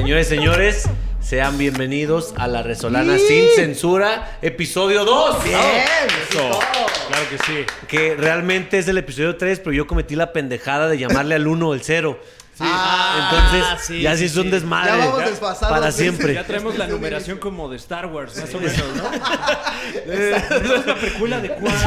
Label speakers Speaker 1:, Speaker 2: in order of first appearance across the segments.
Speaker 1: Señores, señores, sean bienvenidos a La Resolana Sin Censura, episodio 2.
Speaker 2: Bien,
Speaker 3: eso. Claro que sí.
Speaker 1: Que realmente es el episodio 3, pero yo cometí la pendejada de llamarle al 1 el 0.
Speaker 2: Sí.
Speaker 1: Entonces,
Speaker 3: sí,
Speaker 1: ya sí es un
Speaker 3: sí.
Speaker 1: desmadre.
Speaker 2: Ya vamos desfasados.
Speaker 1: Para siempre.
Speaker 3: Ya traemos la numeración como de Star Wars, más o menos, ¿no? Es una precuela de cuál.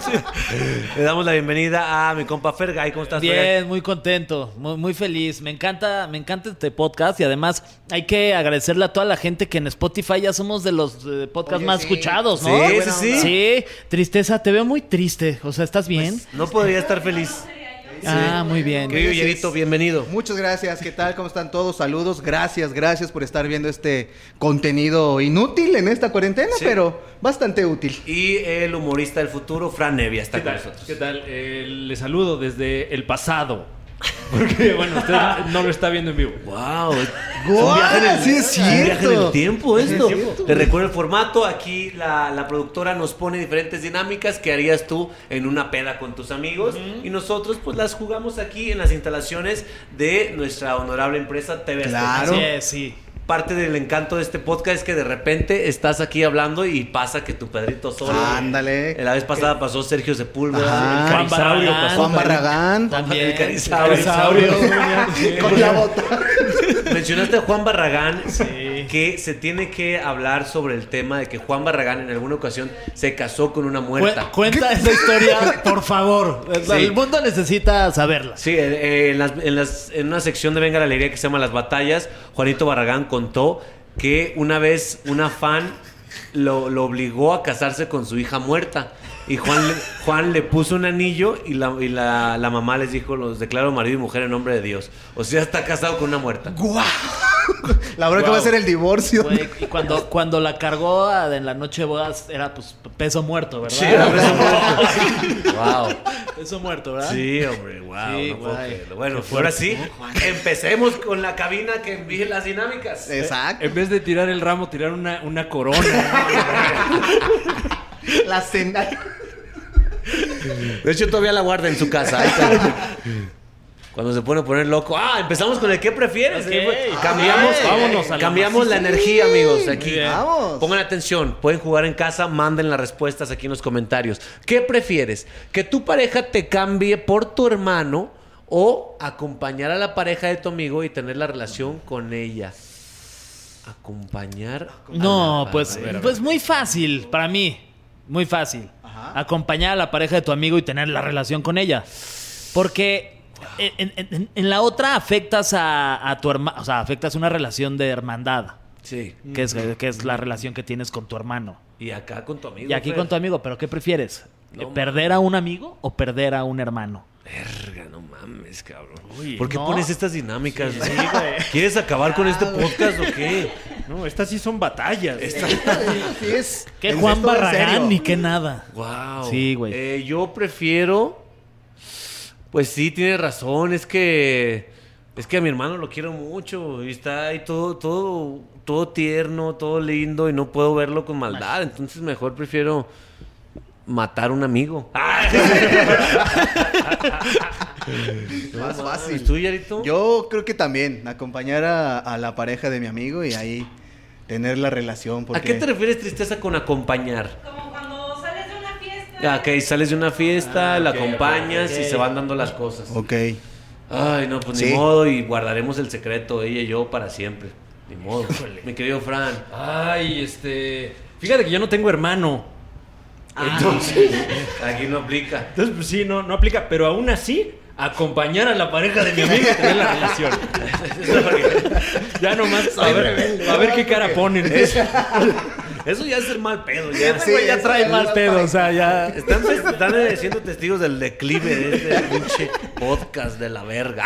Speaker 1: Le damos la bienvenida a mi compa Fergay. ¿Cómo estás, Fergay?
Speaker 4: Bien, muy contento, muy feliz. Me encanta este podcast y además hay que agradecerle a toda la gente que en Spotify ya somos de los podcasts
Speaker 2: Oye,
Speaker 4: más
Speaker 2: sí.
Speaker 4: escuchados, ¿no?
Speaker 1: Sí,
Speaker 2: Buena
Speaker 1: sí,
Speaker 2: onda.
Speaker 4: Sí, tristeza, te veo muy triste. O sea, ¿estás bien?
Speaker 1: No podría estar feliz.
Speaker 4: Muy bien.
Speaker 1: Querido
Speaker 2: Gracias.
Speaker 1: Yerito, bienvenido.
Speaker 2: Muchas gracias. ¿Qué tal? ¿Cómo están todos? Saludos. Gracias por estar viendo este contenido inútil en esta cuarentena,
Speaker 1: Sí.
Speaker 2: pero bastante útil.
Speaker 1: Y el humorista del futuro, Fran Nevia, está
Speaker 3: ¿Qué
Speaker 1: con
Speaker 3: tal?
Speaker 1: nosotros.
Speaker 3: ¿Qué tal? Les saludo desde el pasado. Porque, bueno, usted no lo está viendo en vivo.
Speaker 1: Wow,
Speaker 2: Sí, es
Speaker 1: un viaje en el
Speaker 2: cierto.
Speaker 1: tiempo esto.
Speaker 3: En el tiempo.
Speaker 1: Te recuerdo el formato. Aquí la productora nos pone diferentes dinámicas que harías tú en una peda con tus amigos. Y nosotros pues las jugamos aquí en las instalaciones de nuestra honorable empresa TV Azteca.
Speaker 2: Claro.
Speaker 4: Así es, sí.
Speaker 1: Parte del encanto de este podcast es que de repente estás aquí hablando y pasa que tu Pedrito solo.
Speaker 2: Ándale.
Speaker 1: La vez pasada pasó Sergio Sepúlveda.
Speaker 2: Ajá.
Speaker 1: el
Speaker 4: Juan
Speaker 1: Carisaurio
Speaker 4: Barragán.
Speaker 1: pasó
Speaker 2: Juan
Speaker 1: también.
Speaker 2: Barragán.
Speaker 4: También.
Speaker 1: El Carisaurio.
Speaker 2: Con la bota.
Speaker 1: Mencionaste a Juan Barragán,
Speaker 4: Sí.
Speaker 1: que se tiene que hablar sobre el tema de que Juan Barragán en alguna ocasión se casó con una muerta.
Speaker 4: Cuenta esa historia, por favor.
Speaker 1: Sí.
Speaker 4: El mundo necesita saberla.
Speaker 1: Sí, en una sección de Venga la Alegría que se llama Las Batallas, Juanito Barragán contó que una vez una fan lo obligó a casarse con su hija muerta. Y Juan le puso un anillo y la mamá les dijo: los declaro marido y mujer en nombre de Dios. O sea, está casado con una muerta.
Speaker 2: ¡Guau! La verdad que va a ser el divorcio.
Speaker 4: Güey, y cuando la cargó en la noche de bodas era pues peso muerto, ¿verdad?
Speaker 1: Sí, era peso muerto. Wow.
Speaker 4: Peso muerto, ¿verdad?
Speaker 1: Sí, hombre, wow.
Speaker 4: Sí,
Speaker 1: no puedo
Speaker 4: guay.
Speaker 1: creerlo. Bueno, ahora sí, empecemos con la cabina que envíe las dinámicas.
Speaker 2: Exacto.
Speaker 3: En vez de tirar el ramo, tirar una corona.
Speaker 2: La cena.
Speaker 1: De hecho, todavía la guarda en su casa. Ahí está. Cuando se pone a poner loco. Empezamos con el ¿qué prefieres?
Speaker 4: Ok.
Speaker 1: Cambiamos la energía, amigos. Aquí.
Speaker 4: bien.
Speaker 2: Vamos.
Speaker 1: Pongan atención. Pueden jugar en casa. Manden las respuestas aquí en los comentarios. ¿Qué prefieres? ¿Que tu pareja te cambie por tu hermano o acompañar a la pareja de tu amigo y tener la relación con ella? Acompañar.
Speaker 4: No,
Speaker 1: a la
Speaker 4: pues,
Speaker 1: pareja.
Speaker 4: pues muy fácil para mí. Muy fácil.
Speaker 2: Ajá.
Speaker 4: Acompañar a la pareja de tu amigo y tener la relación con ella. Porque en la otra afectas a tu hermano, o sea, afectas una relación de hermandad,
Speaker 1: Sí.
Speaker 4: que es la relación que tienes con tu hermano.
Speaker 1: Y acá con tu amigo.
Speaker 4: Y aquí
Speaker 1: Fer.
Speaker 4: con tu amigo, ¿pero qué prefieres?
Speaker 1: No,
Speaker 4: ¿Perder a un amigo o perder a un hermano?
Speaker 1: Verga, no mames, cabrón.
Speaker 4: Uy,
Speaker 1: ¿Por qué
Speaker 4: ¿no?
Speaker 1: pones estas dinámicas?
Speaker 4: Sí, güey.
Speaker 1: ¿Quieres acabar con este podcast o qué?
Speaker 3: No, estas sí son batallas.
Speaker 2: Sí, es.
Speaker 4: ¿Qué
Speaker 2: en
Speaker 4: Juan
Speaker 2: esto en
Speaker 4: Barragán
Speaker 2: serio.
Speaker 4: ni qué nada?
Speaker 1: Wow.
Speaker 4: Sí, güey.
Speaker 1: Yo prefiero. Pues sí, tienes razón. Es que a mi hermano lo quiero mucho. Y está ahí todo tierno, todo lindo. Y no puedo verlo con maldad. Entonces mejor prefiero matar a un amigo.
Speaker 2: Más fácil.
Speaker 1: ¿Tú, Yarito?
Speaker 2: Yo creo que también acompañar a la pareja de mi amigo y ahí tener la relación. Porque...
Speaker 1: ¿A qué te refieres, tristeza, con acompañar?
Speaker 5: Como cuando sales de una fiesta.
Speaker 1: Ok, sales de una fiesta, la
Speaker 3: ok,
Speaker 1: acompañas
Speaker 4: ok.
Speaker 1: y se van dando las cosas.
Speaker 2: Ok.
Speaker 1: Ay, no, pues
Speaker 2: Sí.
Speaker 1: ni modo, y guardaremos el secreto, ella y yo, para siempre. Ni modo. Mi querido Fran.
Speaker 3: Ay, fíjate que yo no tengo hermano.
Speaker 1: Entonces, aquí no aplica.
Speaker 3: Entonces, pues sí, no aplica. Pero aún así, acompañar a la pareja de mi amigo y tener la relación. Ya nomás a ver qué cara ponen.
Speaker 1: Eso ya es ser mal pedo. Ya,
Speaker 2: Sí,
Speaker 4: ya trae
Speaker 2: es
Speaker 4: mal
Speaker 2: la
Speaker 4: pedo,
Speaker 2: pareja.
Speaker 4: o sea, ya...
Speaker 1: Están siendo testigos del declive de este pinche podcast de la verga.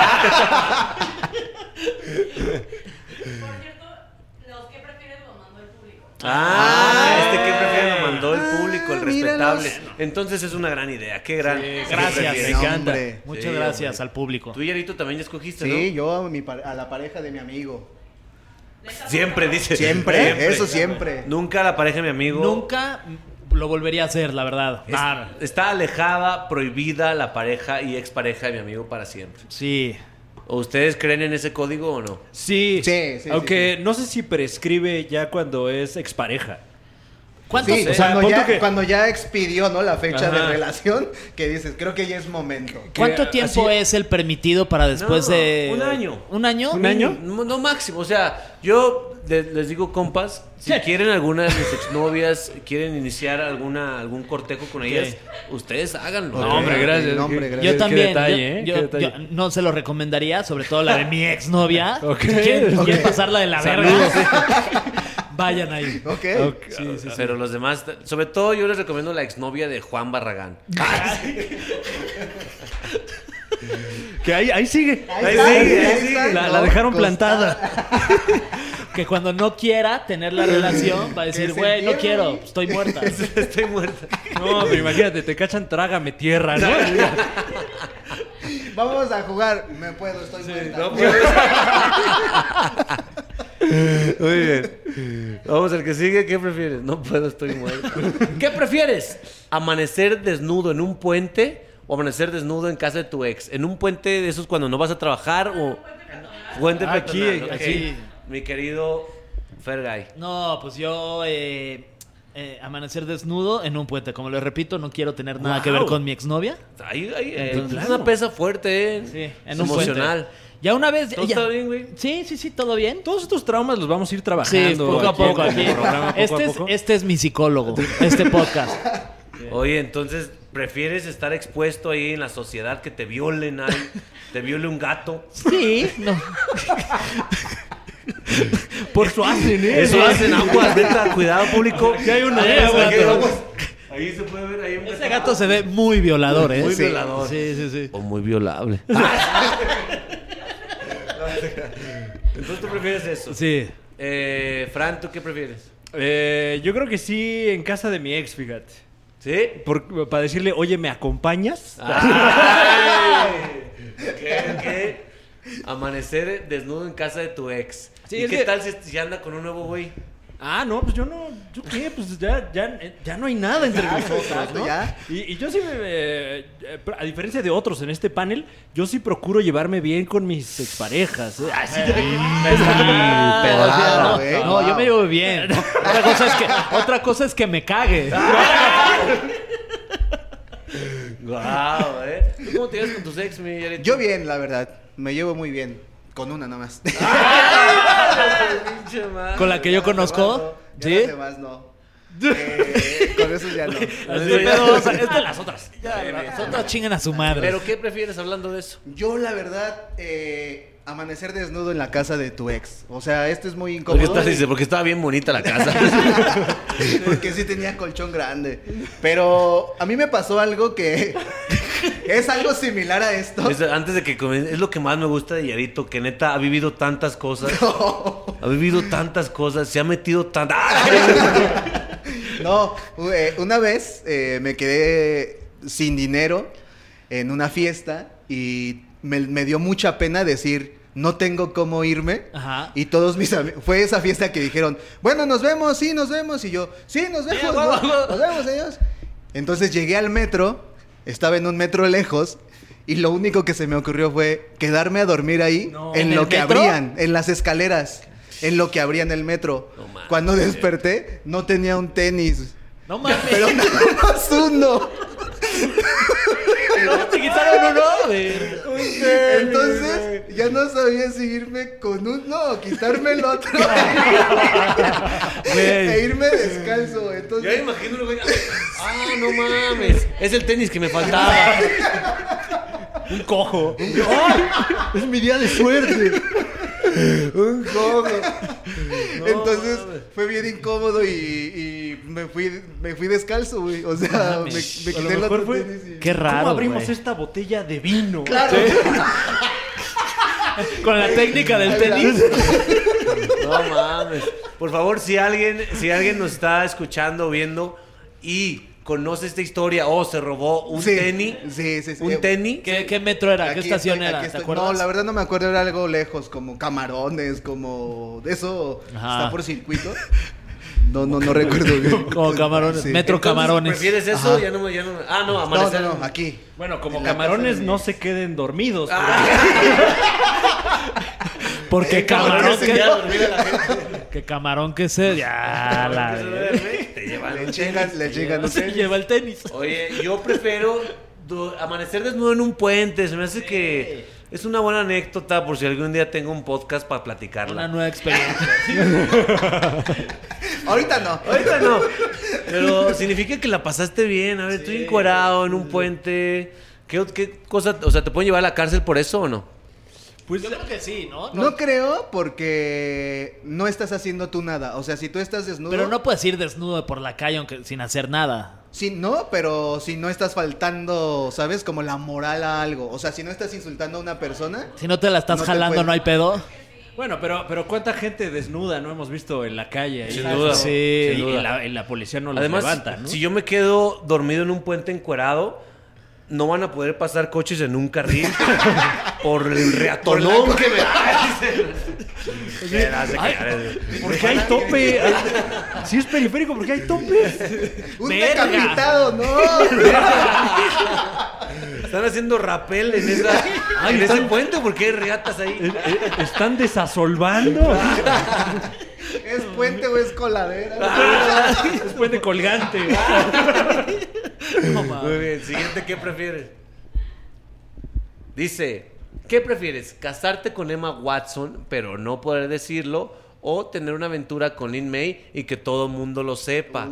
Speaker 5: Por cierto, los que prefieres los mandó el público.
Speaker 1: Que prefieren lo mandó el público, el
Speaker 2: míralos.
Speaker 1: respetable. Entonces es una gran idea. Qué gran. ¿qué
Speaker 4: Gracias, me
Speaker 1: prefieres?
Speaker 2: No,
Speaker 4: encanta.
Speaker 2: hombre.
Speaker 4: Muchas
Speaker 1: Sí,
Speaker 4: gracias
Speaker 1: hombre.
Speaker 4: al público.
Speaker 1: Tú, Yarito, también ya escogiste,
Speaker 2: Sí,
Speaker 1: ¿no?
Speaker 2: yo a la pareja de mi amigo.
Speaker 1: Siempre, dice.
Speaker 2: Siempre, eso siempre.
Speaker 1: Nunca la pareja de mi amigo.
Speaker 4: Nunca lo volvería a hacer, la verdad.
Speaker 1: Está alejada, prohibida la pareja y expareja de mi amigo para siempre.
Speaker 4: Sí.
Speaker 1: ¿O ustedes creen en ese código o no?
Speaker 3: Sí.
Speaker 2: Sí, sí,
Speaker 3: Aunque
Speaker 2: sí.
Speaker 3: no sé si prescribe ya cuando es expareja.
Speaker 4: ¿Cuántos?
Speaker 2: Sí,
Speaker 3: O sea,
Speaker 2: cuando,
Speaker 3: pon
Speaker 2: ya,
Speaker 3: tú que-
Speaker 2: cuando ya expidió, ¿no? La fecha
Speaker 3: Ajá.
Speaker 2: de relación, que dices, creo que ya es momento.
Speaker 4: ¿Cuánto
Speaker 3: que
Speaker 4: tiempo
Speaker 3: así-
Speaker 4: es el permitido para después
Speaker 1: No,
Speaker 4: de...
Speaker 1: un año.
Speaker 4: ¿Un año?
Speaker 3: ¿Un año?
Speaker 1: No máximo, o sea, yo les digo, compas, si quieren alguna de mis exnovias, quieren iniciar algún cortejo con ellas, ustedes háganlo.
Speaker 3: No, hombre, gracias.
Speaker 2: No, hombre,
Speaker 3: Qué-
Speaker 2: gracias.
Speaker 4: Yo
Speaker 3: qué
Speaker 4: también.
Speaker 3: detalle,
Speaker 4: yo,
Speaker 3: qué detalle.
Speaker 4: yo no se lo recomendaría, sobre todo la de mi exnovia.
Speaker 3: Ok.
Speaker 4: ¿Quieren pasarla de la
Speaker 3: Saludos.
Speaker 4: verga? Vayan ahí.
Speaker 2: Ok.
Speaker 1: Pero los demás, sobre todo yo les recomiendo la exnovia de Juan Barragán.
Speaker 3: Que ahí sigue.
Speaker 2: Ahí sigue.
Speaker 3: La dejaron plantada.
Speaker 4: Que cuando no quiera tener la relación va a decir,
Speaker 2: Que se
Speaker 4: güey, no
Speaker 2: entierre
Speaker 4: quiero,
Speaker 2: ahí".
Speaker 4: estoy muerta.
Speaker 1: Estoy muerta.
Speaker 3: No, pero imagínate, te cachan, trágame tierra, ¿no?
Speaker 2: Vamos a jugar. Me puedo, estoy muerta.
Speaker 1: Muy bien. Vamos al que sigue. ¿Qué prefieres? No puedo, estoy muerto. ¿Qué prefieres? ¿Amanecer desnudo en un puente o amanecer desnudo en casa de tu ex? ¿En un puente de esos cuando no vas a trabajar o puente
Speaker 3: Aquí,
Speaker 1: peatonal?
Speaker 3: aquí.
Speaker 1: Ok. Mi querido Fergay.
Speaker 4: No, pues yo amanecer desnudo en un puente. Como les repito, no quiero tener nada que ver con mi exnovia.
Speaker 1: Ahí,
Speaker 3: Claro.
Speaker 1: es una pesa fuerte, ¿eh?
Speaker 4: Sí, en
Speaker 1: Es
Speaker 4: un
Speaker 1: emocional.
Speaker 4: puente. Ya una vez...
Speaker 1: ¿Todo
Speaker 4: ya-
Speaker 1: está bien, güey?
Speaker 4: Sí, todo bien.
Speaker 3: Todos estos traumas los vamos a ir
Speaker 4: Sí,
Speaker 3: trabajando.
Speaker 4: poco a
Speaker 3: aquí
Speaker 4: poco.
Speaker 3: en
Speaker 4: Aquí.
Speaker 3: el programa, poco a poco.
Speaker 4: Este es mi psicólogo, este podcast.
Speaker 1: Oye, entonces, ¿prefieres estar expuesto ahí en la sociedad que te violen ahí? Te viole un gato.
Speaker 4: Sí, no.
Speaker 3: Por eso hacen, ¿eh?
Speaker 1: Eso hacen aguas, neta, cuidado público.
Speaker 3: Aquí hay una
Speaker 1: Ahí,
Speaker 3: aguas,
Speaker 1: aquí,
Speaker 3: pero-
Speaker 1: vamos. Ahí se puede ver, ahí un
Speaker 4: Ese gato se ve muy violador, ¿eh?
Speaker 1: Muy
Speaker 4: Sí.
Speaker 1: violador.
Speaker 4: Sí.
Speaker 1: O muy violable. Entonces tú prefieres eso.
Speaker 4: Sí.
Speaker 1: Fran, ¿tú qué prefieres?
Speaker 3: Yo creo que sí, en casa de mi ex, fíjate.
Speaker 1: ¿Sí?
Speaker 3: Para decirle, oye, ¿me acompañas?
Speaker 1: ¿Qué? Amanecer desnudo en casa de tu ex.
Speaker 3: Sí,
Speaker 1: ¿Y
Speaker 3: es
Speaker 1: qué
Speaker 3: que-
Speaker 1: tal si anda con un nuevo güey?
Speaker 3: Ah, no, pues yo no. ¿Yo qué? Pues ya no hay nada entre nosotros,
Speaker 2: exacto,
Speaker 3: ¿no?
Speaker 2: ya.
Speaker 3: Y yo sí, a diferencia de otros en este panel, yo sí procuro llevarme bien con mis exparejas. Así
Speaker 2: pedorrada, güey.
Speaker 4: No, yo
Speaker 2: Wow.
Speaker 4: me llevo bien. Otra cosa es que me cague.
Speaker 1: Guau, ¿eh? ¿Tú cómo te llevas con tus ex, mi Yarito?
Speaker 2: Yo bien, la verdad. Me llevo muy bien. Con una nada más.
Speaker 1: Pinche madre.
Speaker 4: Con la que yo conozco.
Speaker 2: Ya
Speaker 4: ¿Sí?
Speaker 2: las demás no. Con eso ya no.
Speaker 4: Este pedo, o sea, es de las otras. Las otras chingan a su madre.
Speaker 1: ¿Pero qué prefieres hablando de eso?
Speaker 2: Yo, la verdad, amanecer desnudo en la casa de tu ex. O sea, esto es muy
Speaker 1: ¿Por qué
Speaker 2: incómodo.
Speaker 1: dice? Porque estaba bien bonita la casa.
Speaker 2: Porque sí tenía colchón grande. Pero a mí me pasó algo que es algo similar a esto.
Speaker 1: Antes de que comience, es lo que más me gusta de Yarito, que neta ha vivido tantas cosas. Ha vivido tantas cosas, se ha metido tan...
Speaker 2: No, una vez me quedé sin dinero en una fiesta y me dio mucha pena decir, no tengo cómo irme.
Speaker 4: Ajá.
Speaker 2: Y todos mis amigos, fue esa fiesta que dijeron, bueno, nos vemos, sí, nos vemos. Y yo, sí, nos vemos,
Speaker 4: Sí, huevo, huevo.
Speaker 2: nos vemos, ellos. Entonces llegué al metro, estaba en un metro lejos. Y lo único que se me ocurrió fue quedarme a dormir ahí
Speaker 4: ¿En
Speaker 2: en lo
Speaker 4: el
Speaker 2: que
Speaker 4: metro?
Speaker 2: abrían, en las escaleras, en lo que abrían el metro.
Speaker 1: No mames.
Speaker 2: Cuando desperté, no tenía un tenis.
Speaker 4: No mames.
Speaker 2: Pero nada más uno.
Speaker 4: No, te quitaron uno.
Speaker 2: Entonces, ya no sabía si irme con uno o quitarme el otro. E irme descalzo.
Speaker 1: Ya
Speaker 2: Entonces,
Speaker 1: me imagino, güey. Ah, no mames. Es el tenis que me faltaba.
Speaker 3: Un cojo. ¡Ay! Es mi día de suerte.
Speaker 2: un cojo. Entonces, fue bien incómodo y me fui descalzo, güey. O sea, me
Speaker 3: A
Speaker 2: quité
Speaker 3: lo
Speaker 2: el
Speaker 3: mejor
Speaker 2: otro
Speaker 3: fue-
Speaker 2: tenis.
Speaker 4: Qué raro,
Speaker 3: ¿Cómo abrimos
Speaker 4: güey.
Speaker 3: esta botella de vino?
Speaker 2: Claro.
Speaker 4: Con la técnica del tenis.
Speaker 1: No mames. Por favor, si alguien nos está escuchando o viendo y conoce esta historia o se robó un
Speaker 2: Sí,
Speaker 1: tenis,
Speaker 2: sí.
Speaker 1: un tenis,
Speaker 4: ¿Qué metro era? ¿Qué
Speaker 2: Aquí
Speaker 4: estación
Speaker 2: estoy,
Speaker 4: era?
Speaker 2: aquí
Speaker 4: ¿Te
Speaker 2: estoy.
Speaker 4: acuerdas?
Speaker 2: No, la verdad no me acuerdo, era algo lejos, como Camarones, como... Eso
Speaker 4: Ajá.
Speaker 2: está por circuito. No recuerdo bien.
Speaker 4: Como camarones.
Speaker 2: Sí.
Speaker 4: Metro
Speaker 1: Entonces,
Speaker 4: Camarones.
Speaker 1: ¿prefieres eso?
Speaker 2: Ajá.
Speaker 1: Ya no. Ah, no,
Speaker 2: No,
Speaker 1: amanecer.
Speaker 2: no, aquí.
Speaker 3: Bueno, como
Speaker 2: En la
Speaker 3: camarones
Speaker 2: casa de-
Speaker 3: no se queden dormidos.
Speaker 4: Porque camarón
Speaker 1: Cabrones, se
Speaker 4: que...
Speaker 1: queda dormida la gente.
Speaker 4: Que camarón que se... Ya, la...
Speaker 1: Que se duerme, te llevan
Speaker 2: Le
Speaker 1: un
Speaker 2: chingan,
Speaker 1: tenis,
Speaker 2: le
Speaker 1: te
Speaker 2: chingan.
Speaker 1: llevan-
Speaker 4: Se lleva el tenis.
Speaker 1: Oye, yo prefiero amanecer desnudo en un puente. Se me hace que es una buena anécdota por si algún día tengo un podcast para
Speaker 4: Una
Speaker 1: platicarla.
Speaker 4: nueva experiencia.
Speaker 2: Ahorita no.
Speaker 1: Ahorita no. Pero significa que la pasaste bien. A ver, estoy encuerado en un puente. ¿Qué cosa? O sea, ¿te pueden llevar a la cárcel por eso o no?
Speaker 4: Pues yo creo que sí, ¿no?
Speaker 2: No creo porque no estás haciendo tú nada. O sea, si tú estás desnudo...
Speaker 4: Pero no puedes ir desnudo por la calle aunque sin hacer nada.
Speaker 2: Sí, no, pero si no estás faltando, ¿sabes? Como la moral a algo. O sea, si no estás insultando a una persona...
Speaker 4: Si no te la estás
Speaker 2: No te
Speaker 4: jalando,
Speaker 2: puedes-
Speaker 4: no hay pedo.
Speaker 3: Bueno, pero ¿cuánta gente desnuda no hemos visto en la calle? Ahí?
Speaker 1: Sin duda.
Speaker 4: Sí.
Speaker 3: Y
Speaker 1: Sin duda.
Speaker 3: la policía no los
Speaker 1: Además,
Speaker 3: levanta, ¿no?
Speaker 1: si yo me quedo dormido en un puente encuerado, no van a poder pasar coches en un carril por el reatolón que me
Speaker 3: ¿Por qué hay tope? Si es periférico, ¿por qué hay tope?
Speaker 2: ¡Un
Speaker 4: Verga.
Speaker 2: decapitado, no!
Speaker 1: Están haciendo rapel en ese puente porque hay reatas ahí.
Speaker 3: Están desasolvando.
Speaker 2: ¿Es puente o es coladera?
Speaker 3: Es puente colgante.
Speaker 1: Muy bien, siguiente, ¿qué prefieres? Dice, ¿qué prefieres? ¿Casarte con Emma Watson, pero no poder decirlo? ¿O tener una aventura con Lin May y que todo el mundo lo sepa?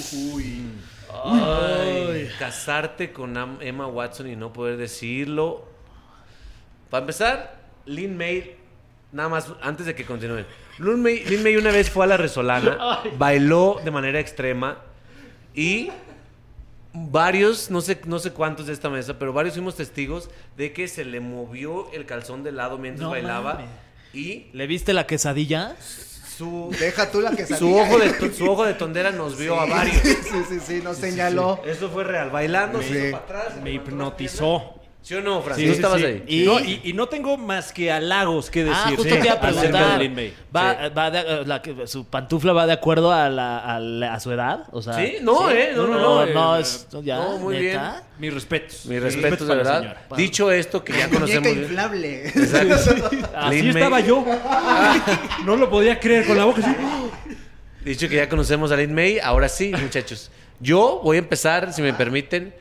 Speaker 1: Ay, casarte con Emma Watson y no poder decirlo. Para empezar, Lin May, nada más antes de que continúen. Lin May una vez fue a la Resolana, bailó de manera extrema y varios, no sé cuántos de esta mesa, pero varios fuimos testigos de que se le movió el calzón de lado mientras
Speaker 4: No
Speaker 1: bailaba
Speaker 4: mames.
Speaker 1: y
Speaker 4: ¿Le viste la quesadilla?
Speaker 1: su
Speaker 2: Deja tú la que
Speaker 1: su ojo de tondera nos vio a varios.
Speaker 2: Sí, nos señaló.
Speaker 1: Eso fue real, bailando, se
Speaker 2: Sí.
Speaker 1: hizo para atrás. se
Speaker 3: Me
Speaker 1: levantó las
Speaker 3: hipnotizó.
Speaker 1: piernas. ¿Sí o no, Fran?
Speaker 3: Sí,
Speaker 1: ¿Tú
Speaker 3: sí,
Speaker 1: estabas
Speaker 3: sí.
Speaker 1: ahí?
Speaker 3: Y no tengo más que halagos que decir.
Speaker 4: Ah, justo te iba a
Speaker 3: acerca
Speaker 4: preguntar.
Speaker 3: de Lin May.
Speaker 4: ¿Su pantufla va de acuerdo a su edad? O sea,
Speaker 1: Sí, no,
Speaker 4: No, es ya,
Speaker 1: No, muy
Speaker 4: ¿neta?
Speaker 3: Mis respetos.
Speaker 1: Mis respetos, de
Speaker 3: para la
Speaker 1: verdad.
Speaker 3: señora.
Speaker 1: Dicho esto, que ya conocemos
Speaker 2: Muñeca
Speaker 1: bien.
Speaker 2: inflable.
Speaker 3: Así
Speaker 1: Lin May.
Speaker 3: estaba yo. No lo podía creer con la boca así.
Speaker 1: Dicho que ya conocemos a Lin May, ahora sí, muchachos. Yo voy a empezar, si me permiten.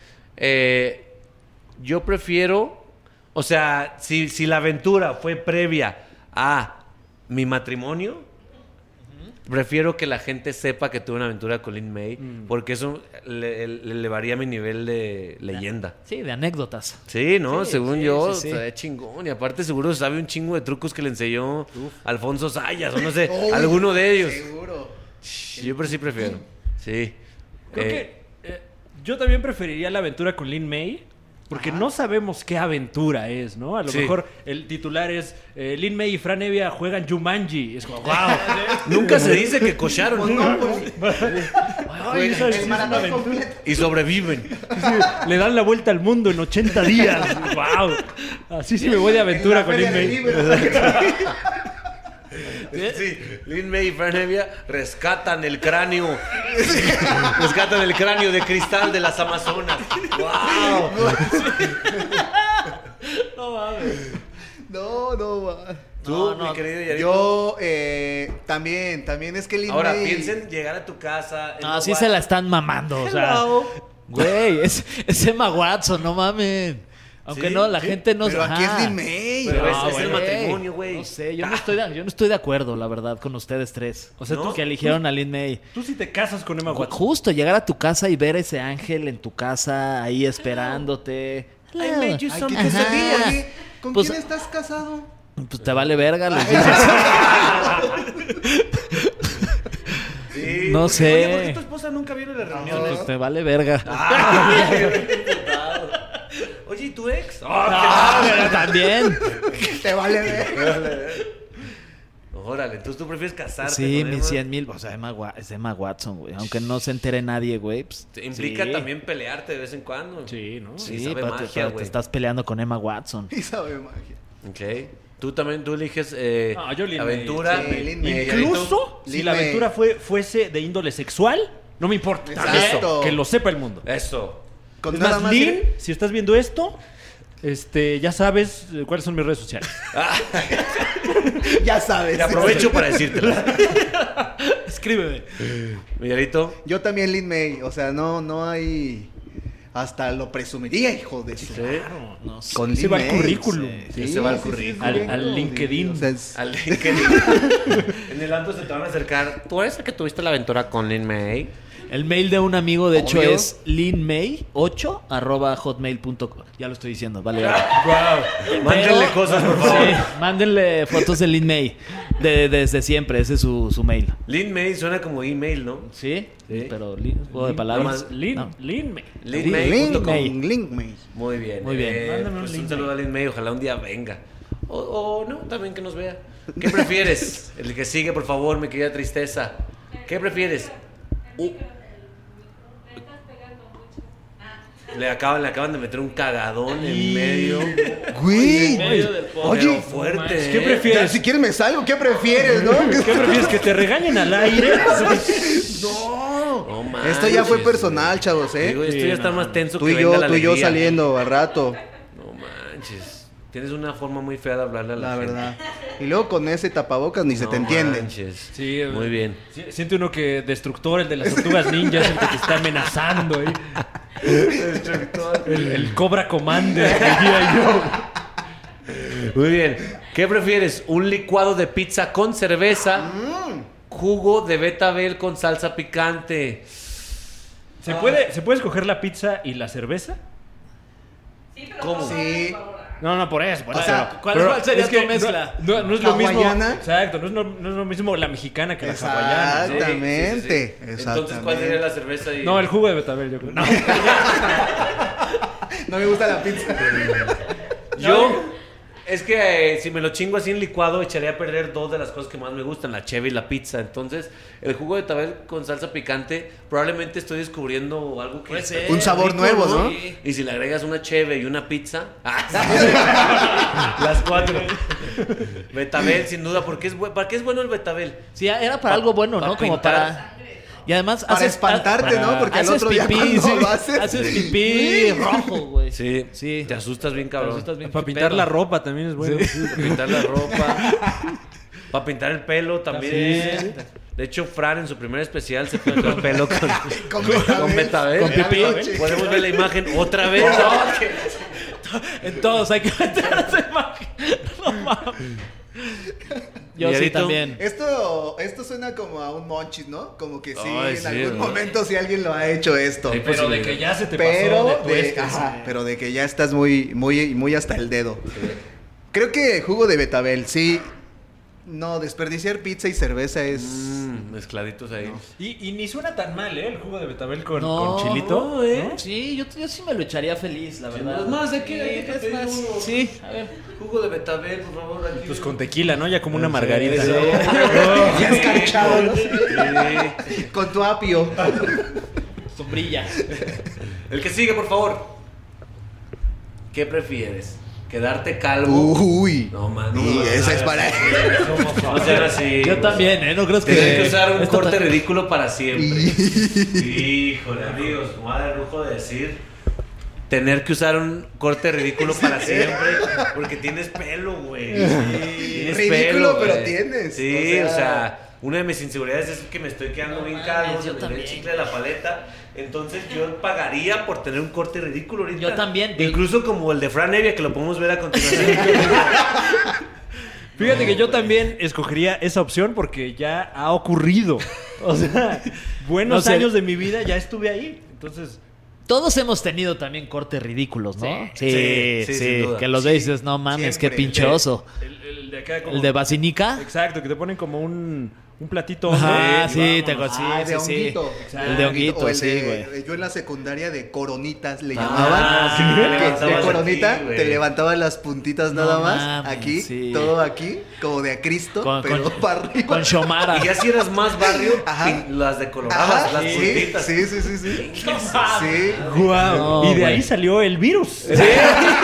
Speaker 1: Yo prefiero, o sea, si la aventura fue previa a mi matrimonio, prefiero que la gente sepa que tuve una aventura con Lin May, porque eso le elevaría mi nivel de leyenda.
Speaker 4: Sí, de anécdotas.
Speaker 1: Sí, ¿no?
Speaker 4: Sí,
Speaker 1: Según
Speaker 4: sí,
Speaker 1: yo,
Speaker 4: sí, sí.
Speaker 1: está chingón. Y aparte seguro sabe un chingo de trucos que le enseñó Alfonso Sayas, o no sé,
Speaker 2: Uy,
Speaker 1: alguno de ellos.
Speaker 2: Seguro.
Speaker 1: Yo pero sí prefiero. Sí.
Speaker 3: Creo que yo también preferiría la aventura con Lin May. Porque no sabemos qué aventura es, ¿no? A lo
Speaker 1: Sí.
Speaker 3: mejor el titular es Lin May y Fran Evia juegan Jumanji. Es como, wow.
Speaker 1: Nunca se dice que cocharon
Speaker 3: Ay, esa sí es
Speaker 2: El
Speaker 3: una
Speaker 2: maratón
Speaker 3: aventura.
Speaker 2: completo.
Speaker 1: y sobreviven.
Speaker 3: Sí, le dan la vuelta al mundo en 80 días. Wow. Así sí me voy de aventura
Speaker 2: En la
Speaker 3: con Lin
Speaker 2: feria del
Speaker 3: May.
Speaker 2: libro.
Speaker 1: Sí, Lin May y Fran Evia rescatan el cráneo. Rescatan el cráneo de cristal de las Amazonas. ¡Wow!
Speaker 2: No, va.
Speaker 1: Tú,
Speaker 4: No,
Speaker 1: mi querido Yarito.
Speaker 2: Yo también es que Lin
Speaker 1: Ahora,
Speaker 2: May-
Speaker 1: piensen llegar a tu casa.
Speaker 4: No, sí se la están mamando, o sea.
Speaker 1: Hello.
Speaker 4: Güey, es Emma Watson, no mamen. Aunque
Speaker 1: Sí,
Speaker 4: no, la
Speaker 1: sí.
Speaker 4: gente no...
Speaker 2: Pero aquí
Speaker 4: ajá.
Speaker 2: es Lin May.
Speaker 1: Pero
Speaker 2: ¿no?
Speaker 1: es el
Speaker 4: güey.
Speaker 1: matrimonio, güey.
Speaker 4: No sé, yo no estoy de acuerdo, la verdad, con ustedes tres.
Speaker 3: O sea,
Speaker 1: ¿No?
Speaker 3: tú,
Speaker 4: Que eligieron a Lin May.
Speaker 3: tú sí te casas con Emma Watson.
Speaker 4: Justo, llegar a tu casa y ver ese ángel en tu casa ahí esperándote.
Speaker 1: I made you
Speaker 2: Ay,
Speaker 1: some
Speaker 2: ¿qué
Speaker 1: quesadillas.
Speaker 2: quesadilla? Oye, ¿con
Speaker 4: Pues-
Speaker 2: quién estás casado?
Speaker 4: Pues te vale verga, les dices.
Speaker 1: Sí,
Speaker 4: No
Speaker 1: porque,
Speaker 4: sé.
Speaker 1: Oye, ¿por qué tu esposa nunca viene a las reuniones?
Speaker 4: Pues te vale verga.
Speaker 1: Oye, ¿y tu ex?
Speaker 4: Ah, también.
Speaker 2: Te vale ver.
Speaker 1: Órale, entonces tú prefieres casarte
Speaker 4: Sí,
Speaker 1: con
Speaker 4: mis
Speaker 1: Emma?
Speaker 4: 100,000. O sea, es Emma Watson, güey. Aunque no se entere nadie, güey. Pues,
Speaker 1: Te implica
Speaker 3: Sí.
Speaker 1: también pelearte de vez en cuando.
Speaker 3: Sí, ¿no?
Speaker 1: Sí,
Speaker 4: sí,
Speaker 1: sabe
Speaker 4: pero
Speaker 1: magia,
Speaker 4: te
Speaker 1: güey.
Speaker 4: estás peleando con Emma Watson.
Speaker 2: Y sabe magia.
Speaker 1: Ok. Tú eliges
Speaker 3: No, yo Lin
Speaker 1: aventura.
Speaker 2: May. Sí, Lin May.
Speaker 3: Incluso si
Speaker 2: Lin
Speaker 3: la
Speaker 2: May.
Speaker 3: aventura fuese de índole sexual, no me importa.
Speaker 2: Exacto.
Speaker 3: Que lo sepa el mundo.
Speaker 1: Eso.
Speaker 2: Con
Speaker 3: Es
Speaker 2: nada
Speaker 3: más,
Speaker 2: más
Speaker 3: Lin, si estás viendo esto, ya sabes cuáles son mis redes sociales.
Speaker 2: ya sabes.
Speaker 1: Te aprovecho para decírtelo.
Speaker 4: Escríbeme.
Speaker 1: Miguelito.
Speaker 2: Yo también Lin May, o sea, no hay... Hasta lo presumiría, hijo de su...
Speaker 4: No sé.
Speaker 2: Con
Speaker 3: Se
Speaker 2: Lin
Speaker 3: va al
Speaker 2: May.
Speaker 3: currículum.
Speaker 1: Sí, se va al currículum.
Speaker 3: Al LinkedIn.
Speaker 2: O sea, es-
Speaker 1: Al LinkedIn. En el antro se te van a acercar. ¿Tú eres el que tuviste la aventura con Lin May?
Speaker 4: El mail de un amigo, de hecho,
Speaker 2: Obvio.
Speaker 4: es linmay8@hotmail.com. Ya lo estoy diciendo, vale.
Speaker 1: Mándenle cosas, por favor.
Speaker 4: Sí, mándenle fotos de Lin May. Desde siempre, ese es su mail.
Speaker 1: Lin May suena como email, ¿no?
Speaker 4: ¿Sí?
Speaker 1: Sí.
Speaker 4: Pero juego de palabras.
Speaker 1: Lin-
Speaker 4: No.
Speaker 3: Lin May.
Speaker 1: Linmay.com.
Speaker 2: Lin May.
Speaker 1: Muy bien.
Speaker 4: Muy bien.
Speaker 3: Mándame un
Speaker 1: Pues
Speaker 3: Lin
Speaker 1: un saludo a Lin May. Ojalá un día venga. O no, también que nos vea. ¿Qué prefieres? El que sigue, por favor, mi querida Tristeza. ¿Qué prefieres?
Speaker 5: Me estás pegando mucho.
Speaker 1: Le acaban de meter un cagadón en medio.
Speaker 2: Güey.
Speaker 1: Oye,
Speaker 2: Oye,
Speaker 1: fuerte.
Speaker 3: ¿qué
Speaker 1: ¿eh?
Speaker 3: prefieres?
Speaker 2: Ya, si quieres me salgo, ¿qué prefieres, no?
Speaker 3: ¿Qué prefieres? ¿Que te regañen al aire?
Speaker 2: No.
Speaker 1: No manches.
Speaker 2: Esto ya fue personal, chavos,
Speaker 1: Digo, esto
Speaker 3: Sí,
Speaker 1: ya está
Speaker 3: no.
Speaker 1: más tenso
Speaker 2: Tú
Speaker 1: que
Speaker 2: y
Speaker 1: venga
Speaker 2: yo,
Speaker 1: la
Speaker 2: tú y yo
Speaker 1: alegría.
Speaker 2: saliendo al rato,
Speaker 1: No manches. Tienes una forma muy fea de hablarle a la,
Speaker 2: la
Speaker 1: gente.
Speaker 2: verdad. Y luego con ese tapabocas ni se
Speaker 1: No
Speaker 2: te entiende.
Speaker 1: manches.
Speaker 3: Sí,
Speaker 1: Muy bien.
Speaker 3: Siente uno que Destructor, el de las tortugas ninja, es el que te está amenazando ahí. El Cobra Commander, diría yo.
Speaker 1: Muy bien. ¿Qué prefieres? ¿Un licuado de pizza con cerveza? ¿Jugo de betabel con salsa picante?
Speaker 3: ¿Se puede escoger la pizza y la cerveza?
Speaker 5: Sí, pero
Speaker 1: ¿Cómo?
Speaker 5: no
Speaker 2: Sí.
Speaker 5: por favor.
Speaker 3: No, por eso.
Speaker 2: O sea,
Speaker 4: ¿cuál sería
Speaker 3: es que
Speaker 4: tu mezcla?
Speaker 3: No es lo mismo.
Speaker 2: ¿Hawaiana?
Speaker 3: Exacto, no es lo mismo la mexicana que la hawaiana. ¿no?
Speaker 2: Exactamente.
Speaker 1: Entonces, ¿cuál sería la cerveza? Y...
Speaker 3: No, el jugo de betabel, yo creo. No.
Speaker 2: No me gusta la pizza.
Speaker 1: Yo, es que si me lo chingo así en licuado, echaría a perder dos de las cosas que más me gustan, la cheve y la pizza. Entonces, el jugo de betabel con salsa picante, probablemente estoy descubriendo algo que...
Speaker 4: Puede
Speaker 1: está
Speaker 4: ser.
Speaker 2: Un sabor
Speaker 1: rico,
Speaker 2: nuevo, ¿no?
Speaker 1: Sí. Y si le agregas una cheve y una pizza... las cuatro. Betabel, sin duda, porque ¿para qué es bueno el betabel?
Speaker 4: Sí, era para algo bueno, ¿no?
Speaker 1: pa'
Speaker 4: Como
Speaker 1: pintar.
Speaker 4: para... Y además
Speaker 2: Para espantarte, ¿no? Porque el
Speaker 4: haces
Speaker 2: otro día
Speaker 4: pipí,
Speaker 2: cuando
Speaker 4: sí.
Speaker 2: lo haces...
Speaker 4: Haces pipí rojo, güey.
Speaker 1: Sí,
Speaker 4: Sí.
Speaker 1: te asustas bien,
Speaker 4: Te
Speaker 1: cabrón.
Speaker 4: asustas bien,
Speaker 3: Para
Speaker 4: qué
Speaker 3: pintar
Speaker 4: pedo.
Speaker 3: la ropa también es bueno.
Speaker 1: Para pintar la ropa. Para pintar el pelo también.
Speaker 3: Sí.
Speaker 1: De hecho, Fran en su primer especial se pintó el pelo con
Speaker 2: Con
Speaker 1: betabel.
Speaker 4: Con pipí.
Speaker 1: Podemos ver la imagen otra vez.
Speaker 4: En todos hay que meter esa imagen. No mames. Yo sí
Speaker 1: Miguelito.
Speaker 4: también.
Speaker 2: Esto suena como a un monchis, ¿no? Como que sí,
Speaker 1: Ay,
Speaker 2: en
Speaker 1: sí,
Speaker 2: algún
Speaker 1: ¿no?
Speaker 2: momento sí alguien lo ha hecho esto.
Speaker 1: Sí,
Speaker 3: Pero de que ya se te pasó
Speaker 2: Pero
Speaker 3: de
Speaker 2: de,
Speaker 3: tuestes.
Speaker 2: ajá, pero de que ya estás muy hasta el dedo. Creo que jugo de betabel, sí. No, desperdiciar pizza y cerveza es...
Speaker 1: Mezcladitos ahí.
Speaker 3: Y ni suena tan mal, ¿eh? El jugo de betabel con
Speaker 4: No,
Speaker 3: chilito.
Speaker 1: no, ¿eh?
Speaker 4: Sí, yo sí me lo echaría feliz, la verdad.
Speaker 1: Es más, hay que
Speaker 4: es
Speaker 1: pedir
Speaker 4: más.
Speaker 1: uno.
Speaker 4: Sí, a ver.
Speaker 1: Jugo de betabel, por favor. Aquí.
Speaker 3: Pues con tequila, ¿no? Ya como una margarita.
Speaker 1: Sí.
Speaker 2: Ya escarchado, ¿no?
Speaker 1: Sí.
Speaker 2: Con tu apio.
Speaker 4: Sombrilla.
Speaker 1: El que sigue, por favor. ¿Qué prefieres? ¿Quedarte calvo?
Speaker 2: Uy.
Speaker 1: No, man.
Speaker 2: Y esa es para...
Speaker 1: No sean así.
Speaker 4: Yo también, ¿eh? No crees que...
Speaker 1: Tener que usar un
Speaker 4: esto
Speaker 1: corte
Speaker 4: ta-
Speaker 1: ridículo para siempre. Híjole, amigos, me va a dar lujo de decir. Tener que usar un corte ridículo para siempre. Porque tienes pelo, güey. Tienes
Speaker 2: Ridículo, pero
Speaker 1: güey.
Speaker 2: tienes.
Speaker 1: Sí,
Speaker 2: O
Speaker 1: o
Speaker 2: sea,
Speaker 1: sea, una de mis inseguridades es que me estoy quedando bien calvo.
Speaker 4: yo
Speaker 1: Se me ve el
Speaker 4: también.
Speaker 1: chicle de la paleta. Entonces yo pagaría por tener un corte ridículo ahorita.
Speaker 4: Yo también.
Speaker 1: Incluso como el de Fran Evia, que lo podemos ver a continuación.
Speaker 3: Fíjate que yo también escogería esa opción porque ya ha ocurrido. O sea, buenos
Speaker 4: No sé.
Speaker 3: años de mi vida ya estuve ahí. Entonces,
Speaker 4: Todos hemos tenido también cortes ridículos, ¿no?
Speaker 1: Sí, sin duda.
Speaker 4: Que los ves y dices, no mames, qué
Speaker 2: siempre.
Speaker 4: pinchoso.
Speaker 3: el de acá como...
Speaker 4: El de Basinica.
Speaker 3: Exacto, que te ponen como un platito.
Speaker 4: Ajá,
Speaker 3: hondo,
Speaker 4: sí,
Speaker 3: y
Speaker 4: te
Speaker 3: vámonos.
Speaker 4: sí,
Speaker 2: Ah, de
Speaker 4: sí, sí.
Speaker 2: honguito.
Speaker 4: El de honguito,
Speaker 2: O el
Speaker 4: sí,
Speaker 2: de-
Speaker 4: güey.
Speaker 2: Yo en la secundaria de coronitas le
Speaker 1: Ah,
Speaker 2: llamaban.
Speaker 1: sí,
Speaker 2: Que
Speaker 1: te levantabas
Speaker 2: de coronita
Speaker 1: aquí, güey.
Speaker 2: te levantaban las puntitas
Speaker 4: No
Speaker 2: nada más.
Speaker 4: mames,
Speaker 2: aquí,
Speaker 4: sí.
Speaker 2: todo aquí, como de a Cristo, pero para arriba.
Speaker 4: Con Shomara.
Speaker 1: Y ya si eras más barrio,
Speaker 2: Ajá.
Speaker 1: las decolorabas,
Speaker 2: Ajá,
Speaker 1: las
Speaker 2: sí,
Speaker 1: puntitas.
Speaker 2: sí, sí, sí, sí. Sí.
Speaker 3: Guau.
Speaker 4: No,
Speaker 3: y de
Speaker 4: güey.
Speaker 3: ahí salió el virus.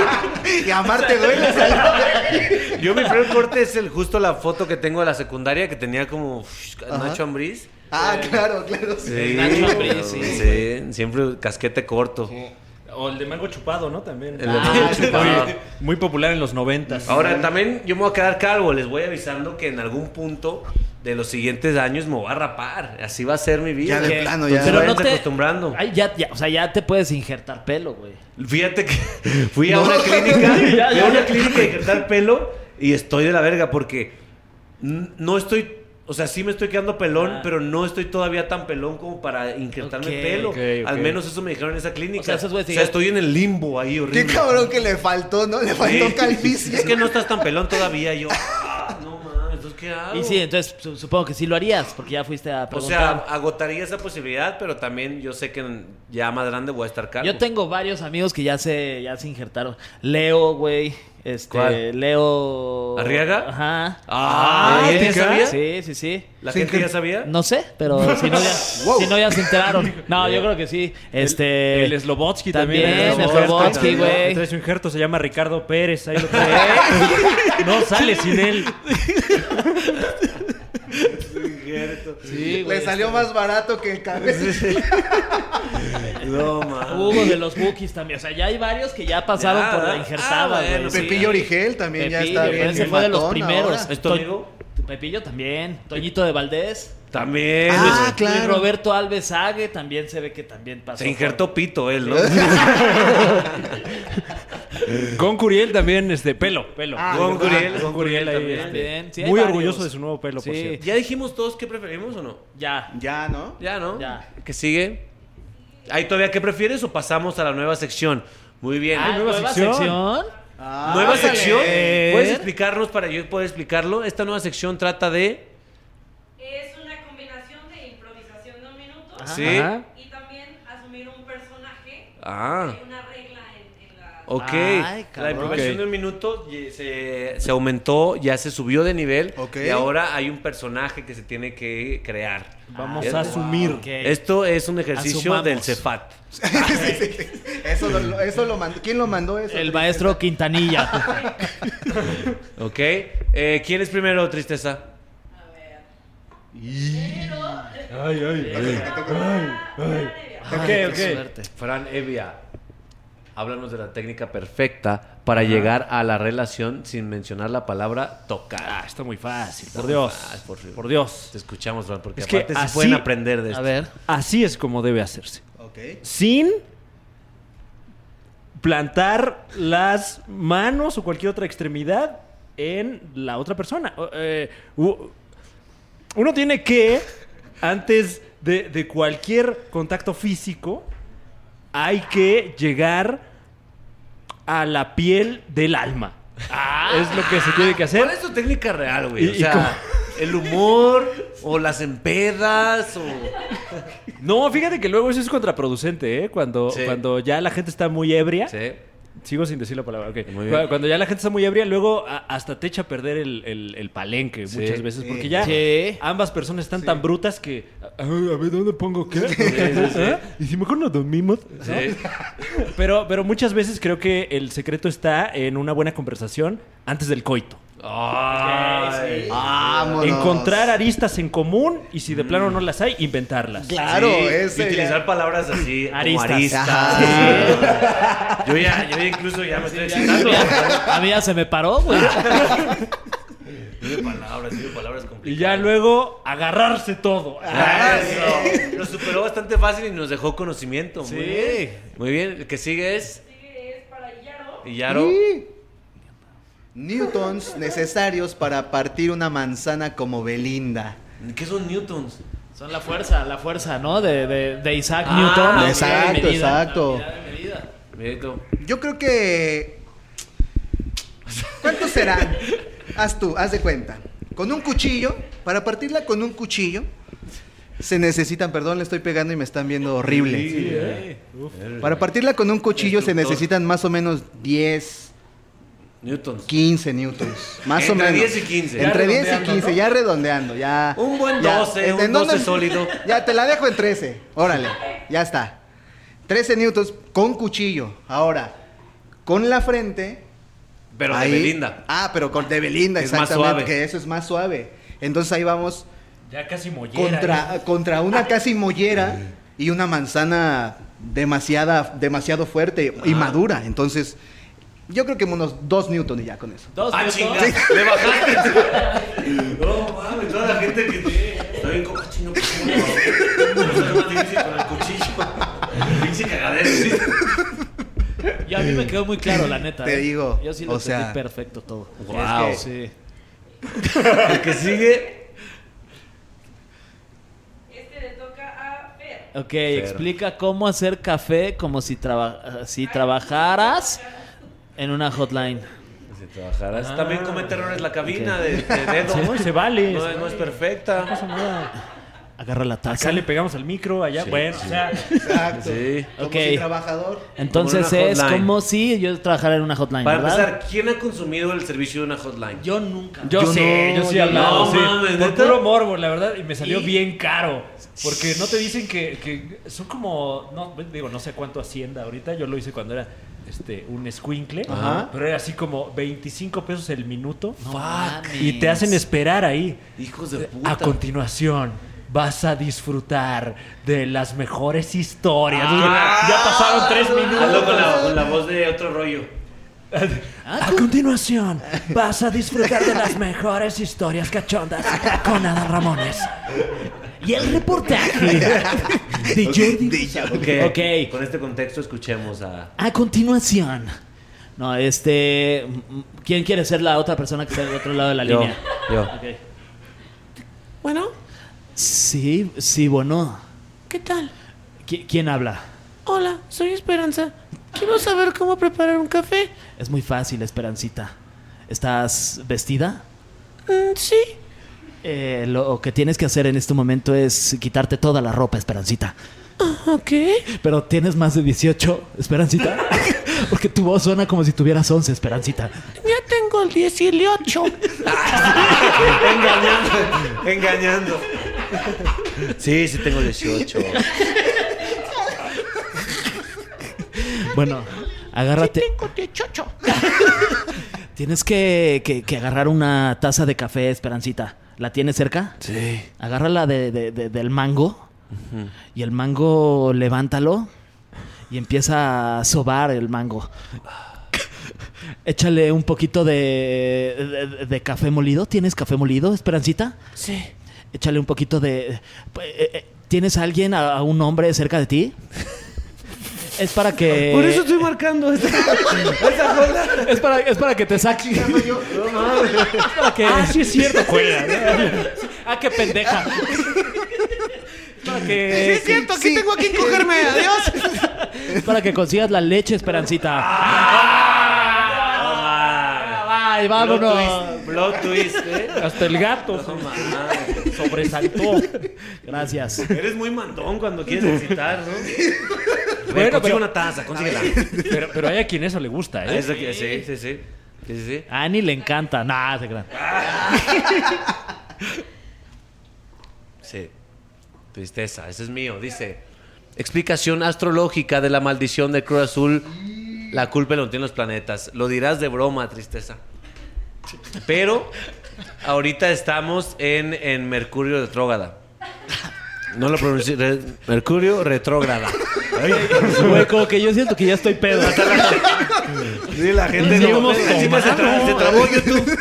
Speaker 2: Y a Marte duele.
Speaker 1: Yo mi primer corte es justo la foto que tengo de la secundaria que tenía como
Speaker 2: Ajá.
Speaker 1: Nacho Ambriz.
Speaker 2: Ah, claro, sí.
Speaker 1: Sí,
Speaker 4: Nacho Ambriz, sí.
Speaker 1: Siempre casquete corto.
Speaker 3: O el de mango chupado, ¿no? También.
Speaker 1: El de mango chupado.
Speaker 3: Muy popular en los 90s.
Speaker 1: Ahora también yo me voy a quedar calvo. Les voy avisando que en algún punto de los siguientes años me voy a rapar. Así va a ser mi vida.
Speaker 2: Ya de
Speaker 4: ¿Qué?
Speaker 2: plano, ya.
Speaker 1: Pero
Speaker 4: Pero
Speaker 1: váyanse acostumbrando.
Speaker 4: Ay, o sea, ya te puedes injertar pelo, güey.
Speaker 1: Fíjate que fui a una clínica, fui a una clínica de injertar pelo y estoy de la verga porque no estoy, o sea, sí me estoy quedando pelón, pero no estoy todavía tan pelón como para injertarme
Speaker 4: Ok,
Speaker 1: pelo.
Speaker 3: ok.
Speaker 1: Al menos eso me dijeron en esa clínica.
Speaker 4: O sea, esos güeyes
Speaker 1: O sea,
Speaker 4: digan-
Speaker 1: estoy en el limbo ahí horrible.
Speaker 2: Qué cabrón que le faltó, ¿no? Le faltó
Speaker 1: Sí.
Speaker 2: calvicie.
Speaker 1: Es que no estás tan pelón todavía. Yo, no mames, entonces ¿qué hago?
Speaker 4: Y sí, entonces supongo que sí lo harías, porque ya fuiste a
Speaker 1: O
Speaker 4: preguntar.
Speaker 1: sea, agotaría esa posibilidad, pero también yo sé que ya más grande voy a estar calvo.
Speaker 4: Yo tengo varios amigos que ya se injertaron. Leo, güey.
Speaker 1: ¿Cuál?
Speaker 4: Leo.
Speaker 1: ¿Arriaga?
Speaker 4: Ajá.
Speaker 1: Ah,
Speaker 3: Ah,
Speaker 1: ¿ya
Speaker 3: ¿tica?
Speaker 1: sabía?
Speaker 4: Sí.
Speaker 1: ¿La gente ya sabía?
Speaker 4: No sé, pero si no ya,
Speaker 2: Wow.
Speaker 4: si no ya se enteraron. No, yo creo que sí.
Speaker 3: El Slobodsky también.
Speaker 4: También,
Speaker 3: el
Speaker 4: Slobodsky, güey.
Speaker 3: Trae su injerto, se llama Ricardo Pérez. Ahí lo trae. No sale sin él.
Speaker 4: Sí, güey.
Speaker 2: Le salió más barato que el cabeza.
Speaker 1: No, mames.
Speaker 4: Hugo de los Bookies también. O sea, ya hay varios que ya pasaron
Speaker 1: Ya,
Speaker 4: por la
Speaker 1: ah,
Speaker 4: injertada,
Speaker 1: bueno,
Speaker 4: güey. Sí.
Speaker 2: Pepillo Origel también ya
Speaker 4: Pepillo,
Speaker 2: está bien.
Speaker 4: ese fue de los
Speaker 2: matón
Speaker 4: primeros.
Speaker 2: ahora.
Speaker 1: ¿Es tu amigo?
Speaker 4: Pepillo también. Toñito de Valdés.
Speaker 1: También.
Speaker 2: Ah,
Speaker 1: Luis-
Speaker 2: claro.
Speaker 4: Luis Roberto Alves Sague también se ve que también pasó.
Speaker 1: Se injertó pito él, ¿no?
Speaker 3: Con Curiel también, pelo.
Speaker 2: Ah,
Speaker 1: Con
Speaker 2: ¿verdad?
Speaker 1: Curiel,
Speaker 3: Con Curiel ahí,
Speaker 1: también.
Speaker 4: También. Sí, hay
Speaker 3: muy
Speaker 4: varios.
Speaker 3: orgulloso de su nuevo pelo, por
Speaker 4: Sí.
Speaker 3: cierto.
Speaker 1: ¿Ya dijimos todos qué preferimos o no?
Speaker 4: Ya.
Speaker 2: Ya, ¿no?
Speaker 1: Ya, ¿no?
Speaker 4: Ya.
Speaker 1: ¿Qué sigue? ¿Hay todavía qué prefieres o pasamos a la nueva sección? Muy bien.
Speaker 4: Ah,
Speaker 3: nueva
Speaker 4: nueva
Speaker 3: sección.
Speaker 4: sección.
Speaker 2: Ah,
Speaker 1: ¿Nueva
Speaker 2: ándale.
Speaker 1: sección? ¿Puedes explicarnos para yo poder explicarlo? Esta nueva sección trata de...
Speaker 5: Es una combinación de improvisación de un minuto
Speaker 1: Sí.
Speaker 3: Ajá.
Speaker 5: y también asumir un personaje
Speaker 1: Ah,
Speaker 5: de una regla en la...
Speaker 1: ok.
Speaker 4: Ay,
Speaker 1: La
Speaker 4: cabrón.
Speaker 1: improvisación
Speaker 3: Ok.
Speaker 1: de un minuto se aumentó, ya se subió de nivel.
Speaker 2: Ok.
Speaker 1: Y ahora hay un personaje que se tiene que crear.
Speaker 3: Vamos
Speaker 1: Bien.
Speaker 3: a asumir.
Speaker 4: Ok.
Speaker 1: Esto es un ejercicio
Speaker 4: Asumamos.
Speaker 1: del Cefat.
Speaker 2: Eso lo mandó. ¿Quién lo mandó eso?
Speaker 4: El maestro Quintanilla.
Speaker 1: ¿Ok? ¿Quién es primero, Tristeza?
Speaker 5: A ver.
Speaker 3: Ok.
Speaker 4: Suerte.
Speaker 1: Fran Evia, háblanos de la técnica perfecta para llegar a la relación sin mencionar la palabra tocar.
Speaker 3: Ah, está muy fácil.
Speaker 1: Está
Speaker 3: Por
Speaker 1: muy
Speaker 3: Dios.
Speaker 1: fácil, por favor.
Speaker 3: Por Dios.
Speaker 1: Te escuchamos, Fran, porque
Speaker 3: Es que
Speaker 1: aparte sí
Speaker 3: así-
Speaker 1: pueden aprender de esto.
Speaker 4: A ver.
Speaker 3: Así es como debe hacerse.
Speaker 2: Ok.
Speaker 3: Sin plantar las manos o cualquier otra extremidad en la otra persona. Uno tiene que, antes de cualquier contacto físico, hay que llegar a la piel del alma. Es lo que se tiene que hacer.
Speaker 1: ¿Cuál es tu técnica real, güey? O
Speaker 3: Y
Speaker 1: sea,
Speaker 3: cómo-
Speaker 1: el humor o las empedas o...
Speaker 3: No, fíjate que luego eso es contraproducente, ¿eh? Cuando
Speaker 1: Sí.
Speaker 3: ya la gente está muy ebria.
Speaker 1: Sí.
Speaker 3: Sigo sin decir la palabra, ok.
Speaker 1: Muy bien.
Speaker 3: Cuando ya la gente está muy ebria, luego hasta te echa a perder el palenque
Speaker 1: Sí.
Speaker 3: muchas veces.
Speaker 2: Sí.
Speaker 3: Porque ya
Speaker 4: Sí.
Speaker 3: ambas personas están tan brutas que... A ver, ¿dónde pongo qué?
Speaker 1: sí.
Speaker 3: ¿Ah? ¿Y si mejor nos dormimos? ¿no?
Speaker 1: Sí.
Speaker 3: Pero muchas veces creo que el secreto está en una buena conversación antes del coito.
Speaker 1: Ay.
Speaker 2: Vámonos.
Speaker 3: Encontrar aristas en común y si de plano no las hay, inventarlas.
Speaker 2: Claro,
Speaker 1: Sí,
Speaker 2: ese.
Speaker 1: y utilizar palabras así
Speaker 4: Aristas.
Speaker 1: como aristas.
Speaker 2: Ajá.
Speaker 1: Yo ya incluso ya me estoy excitando.
Speaker 4: A mí ya se me paró, güey.
Speaker 1: Dime palabras
Speaker 3: Y
Speaker 1: complicadas.
Speaker 3: ya luego agarrarse todo.
Speaker 1: Eso. Lo superó bastante fácil y nos dejó conocimiento. Muy bien. Muy bien. El que sigue es
Speaker 5: Sigue es para Yaro.
Speaker 1: Yaro.
Speaker 2: Sí. Newtons necesarios para partir una manzana como Belinda.
Speaker 1: ¿Qué son newtons?
Speaker 4: Son la fuerza, ¿no? De Isaac
Speaker 1: Ah,
Speaker 4: Newton.
Speaker 2: exacto,
Speaker 4: Medida.
Speaker 2: exacto.
Speaker 4: La unidad de medida.
Speaker 1: Mirito.
Speaker 2: Yo creo que. ¿Cuántos serán? Haz de cuenta. Con un cuchillo, para partirla con un cuchillo, se necesitan, perdón, le estoy pegando y me están viendo horrible. Para partirla con un cuchillo se
Speaker 1: Destructor.
Speaker 2: necesitan más o menos 10,
Speaker 1: Newtons.
Speaker 2: 15 newtons. Más
Speaker 1: Entre
Speaker 2: o menos.
Speaker 1: 10 y 15.
Speaker 2: Entre
Speaker 3: Ya
Speaker 2: 10 y
Speaker 3: redondeando,
Speaker 2: 15,
Speaker 3: ¿no?
Speaker 2: ya redondeando, ya.
Speaker 1: Un buen
Speaker 2: ya.
Speaker 1: 12, un
Speaker 2: ¿En dónde-
Speaker 1: 12 sólido.
Speaker 2: Ya, te la dejo en 13. Órale, ya está. 13 newtons con cuchillo. Ahora, con la frente
Speaker 1: Pero de
Speaker 2: Ahí-
Speaker 1: Belinda.
Speaker 2: Ah, pero con de Belinda,
Speaker 1: Es más
Speaker 2: exactamente.
Speaker 1: suave.
Speaker 2: Que eso es más suave. Entonces ahí vamos
Speaker 3: Ya casi mollera.
Speaker 2: contra una casi mollera y una manzana demasiado fuerte y madura. Entonces, yo creo que unos 2 Newton y ya con eso.
Speaker 4: Dos
Speaker 1: Ah,
Speaker 4: minutos.
Speaker 1: chinga, le bajaste. No, mames, toda la gente que está bien como, chino, ¿cómo le bajó? Es más difícil con el cuchillo. Pinche cagadero, sí.
Speaker 4: Y a mí me quedó muy claro, la neta.
Speaker 2: Te digo,
Speaker 4: Yo sí lo
Speaker 2: o
Speaker 4: entendí
Speaker 2: sea,
Speaker 4: perfecto todo.
Speaker 1: Wow.
Speaker 4: Es que- sí.
Speaker 1: El que sigue.
Speaker 5: Este le toca a Fer.
Speaker 4: Ok, explica cómo hacer café como si trabajaras en una hotline.
Speaker 1: Si trabajaras. También comete errores la cabina
Speaker 4: Ok.
Speaker 1: de dedo.
Speaker 3: Sí, se vale.
Speaker 1: No es perfecta.
Speaker 3: No pasa nada.
Speaker 4: Agarra la taza.
Speaker 3: Acá le pegamos al micro, allá. Bueno, o sea,
Speaker 2: Exacto.
Speaker 1: Sí.
Speaker 2: Como
Speaker 4: Ok.
Speaker 2: si trabajador.
Speaker 4: Entonces
Speaker 1: Como en una
Speaker 4: es
Speaker 1: hotline.
Speaker 4: como si yo trabajara en una hotline,
Speaker 1: Para
Speaker 4: ¿verdad?
Speaker 1: empezar, ¿quién ha consumido el servicio de una hotline?
Speaker 4: Yo nunca.
Speaker 3: yo sí he
Speaker 1: yo
Speaker 3: hablado.
Speaker 1: no,
Speaker 3: sí.
Speaker 1: mames,
Speaker 3: Por
Speaker 1: ¿neta?
Speaker 3: puro morbo, la verdad. Y me salió
Speaker 4: Y-
Speaker 3: bien caro. Porque no te dicen que son como. No, digo, no sé cuánto Hacienda ahorita. Yo lo hice cuando era un escuincle.
Speaker 2: Ajá.
Speaker 3: Pero era así como 25 pesos el minuto.
Speaker 4: No mames.
Speaker 3: Y te hacen esperar ahí.
Speaker 1: Hijos de puta.
Speaker 3: A continuación, vas a disfrutar de las mejores historias. Ya pasaron 3 minutos.
Speaker 1: Hazlo con la voz de otro rollo.
Speaker 3: A continuación, vas a disfrutar de las mejores historias cachondas con Adal Ramones.
Speaker 4: Y el reportaje de Jordi.
Speaker 1: Ok.
Speaker 4: Ok.
Speaker 1: Con este contexto escuchemos a...
Speaker 4: A continuación. No, ¿quién quiere ser la otra persona que está del otro lado de la
Speaker 1: Yo.
Speaker 4: línea?
Speaker 1: Yo.
Speaker 4: Ok.
Speaker 6: Bueno,
Speaker 4: Sí, bueno.
Speaker 6: ¿qué tal?
Speaker 4: ¿Quién habla?
Speaker 6: Hola, soy Esperanza. Quiero saber cómo preparar un café.
Speaker 4: Es muy fácil, Esperancita. ¿Estás vestida?
Speaker 6: Sí.
Speaker 4: Lo que tienes que hacer en este momento es quitarte toda la ropa, Esperancita.
Speaker 6: Ok.
Speaker 4: Pero tienes más de 18, Esperancita. Porque tu voz suena como si tuvieras 11, Esperancita.
Speaker 6: Ya tengo el 18.
Speaker 1: Engañando. Sí, tengo 18.
Speaker 4: Bueno, agárrate.
Speaker 6: Tengo 18.
Speaker 4: Tienes que agarrar una taza de café, Esperancita. ¿La tienes cerca?
Speaker 1: Sí.
Speaker 4: Agárrala del mango. Y el mango, levántalo. Y empieza a sobar el mango. Échale un poquito de café molido. ¿Tienes café molido, Esperancita?
Speaker 6: Sí.
Speaker 4: Échale un poquito de... ¿Tienes a alguien, a un hombre cerca de ti? Es para que...
Speaker 1: Por eso estoy marcando esa joda.
Speaker 4: Es para que te saque... Es para que...
Speaker 3: Ah, sí es cierto, juega.
Speaker 4: Ah, qué pendeja. Es para que...
Speaker 6: Siento que tengo a quien cogerme. Adiós.
Speaker 4: Es para que consigas la leche, Esperancita. Ay, vámonos.
Speaker 1: Plot twist, ¿eh?
Speaker 3: Hasta el gato
Speaker 1: No mames.
Speaker 3: sobresaltó.
Speaker 4: Gracias.
Speaker 1: Eres muy mandón cuando quieres excitar, ¿no?
Speaker 3: Bueno,
Speaker 1: Consigue
Speaker 3: pero-
Speaker 1: una taza, consíguela.
Speaker 3: Pero hay a quien eso le gusta, ¿eh?
Speaker 1: Eso que- sí.
Speaker 4: A Annie le encanta. Nah, te creas.
Speaker 1: Sí. Tristeza, ese es mío. Dice: explicación astrológica de la maldición de Cruz Azul. La culpa lo tienen los planetas. Lo dirás de broma, tristeza. Pero ahorita estamos en Mercurio retrógrada. No lo pronuncié. Mercurio retrógrada.
Speaker 4: Güey, como que yo siento que ya estoy pedo.
Speaker 1: Sí, la gente
Speaker 4: Sí,
Speaker 1: no.
Speaker 4: hemos
Speaker 1: Encima se trabó YouTube.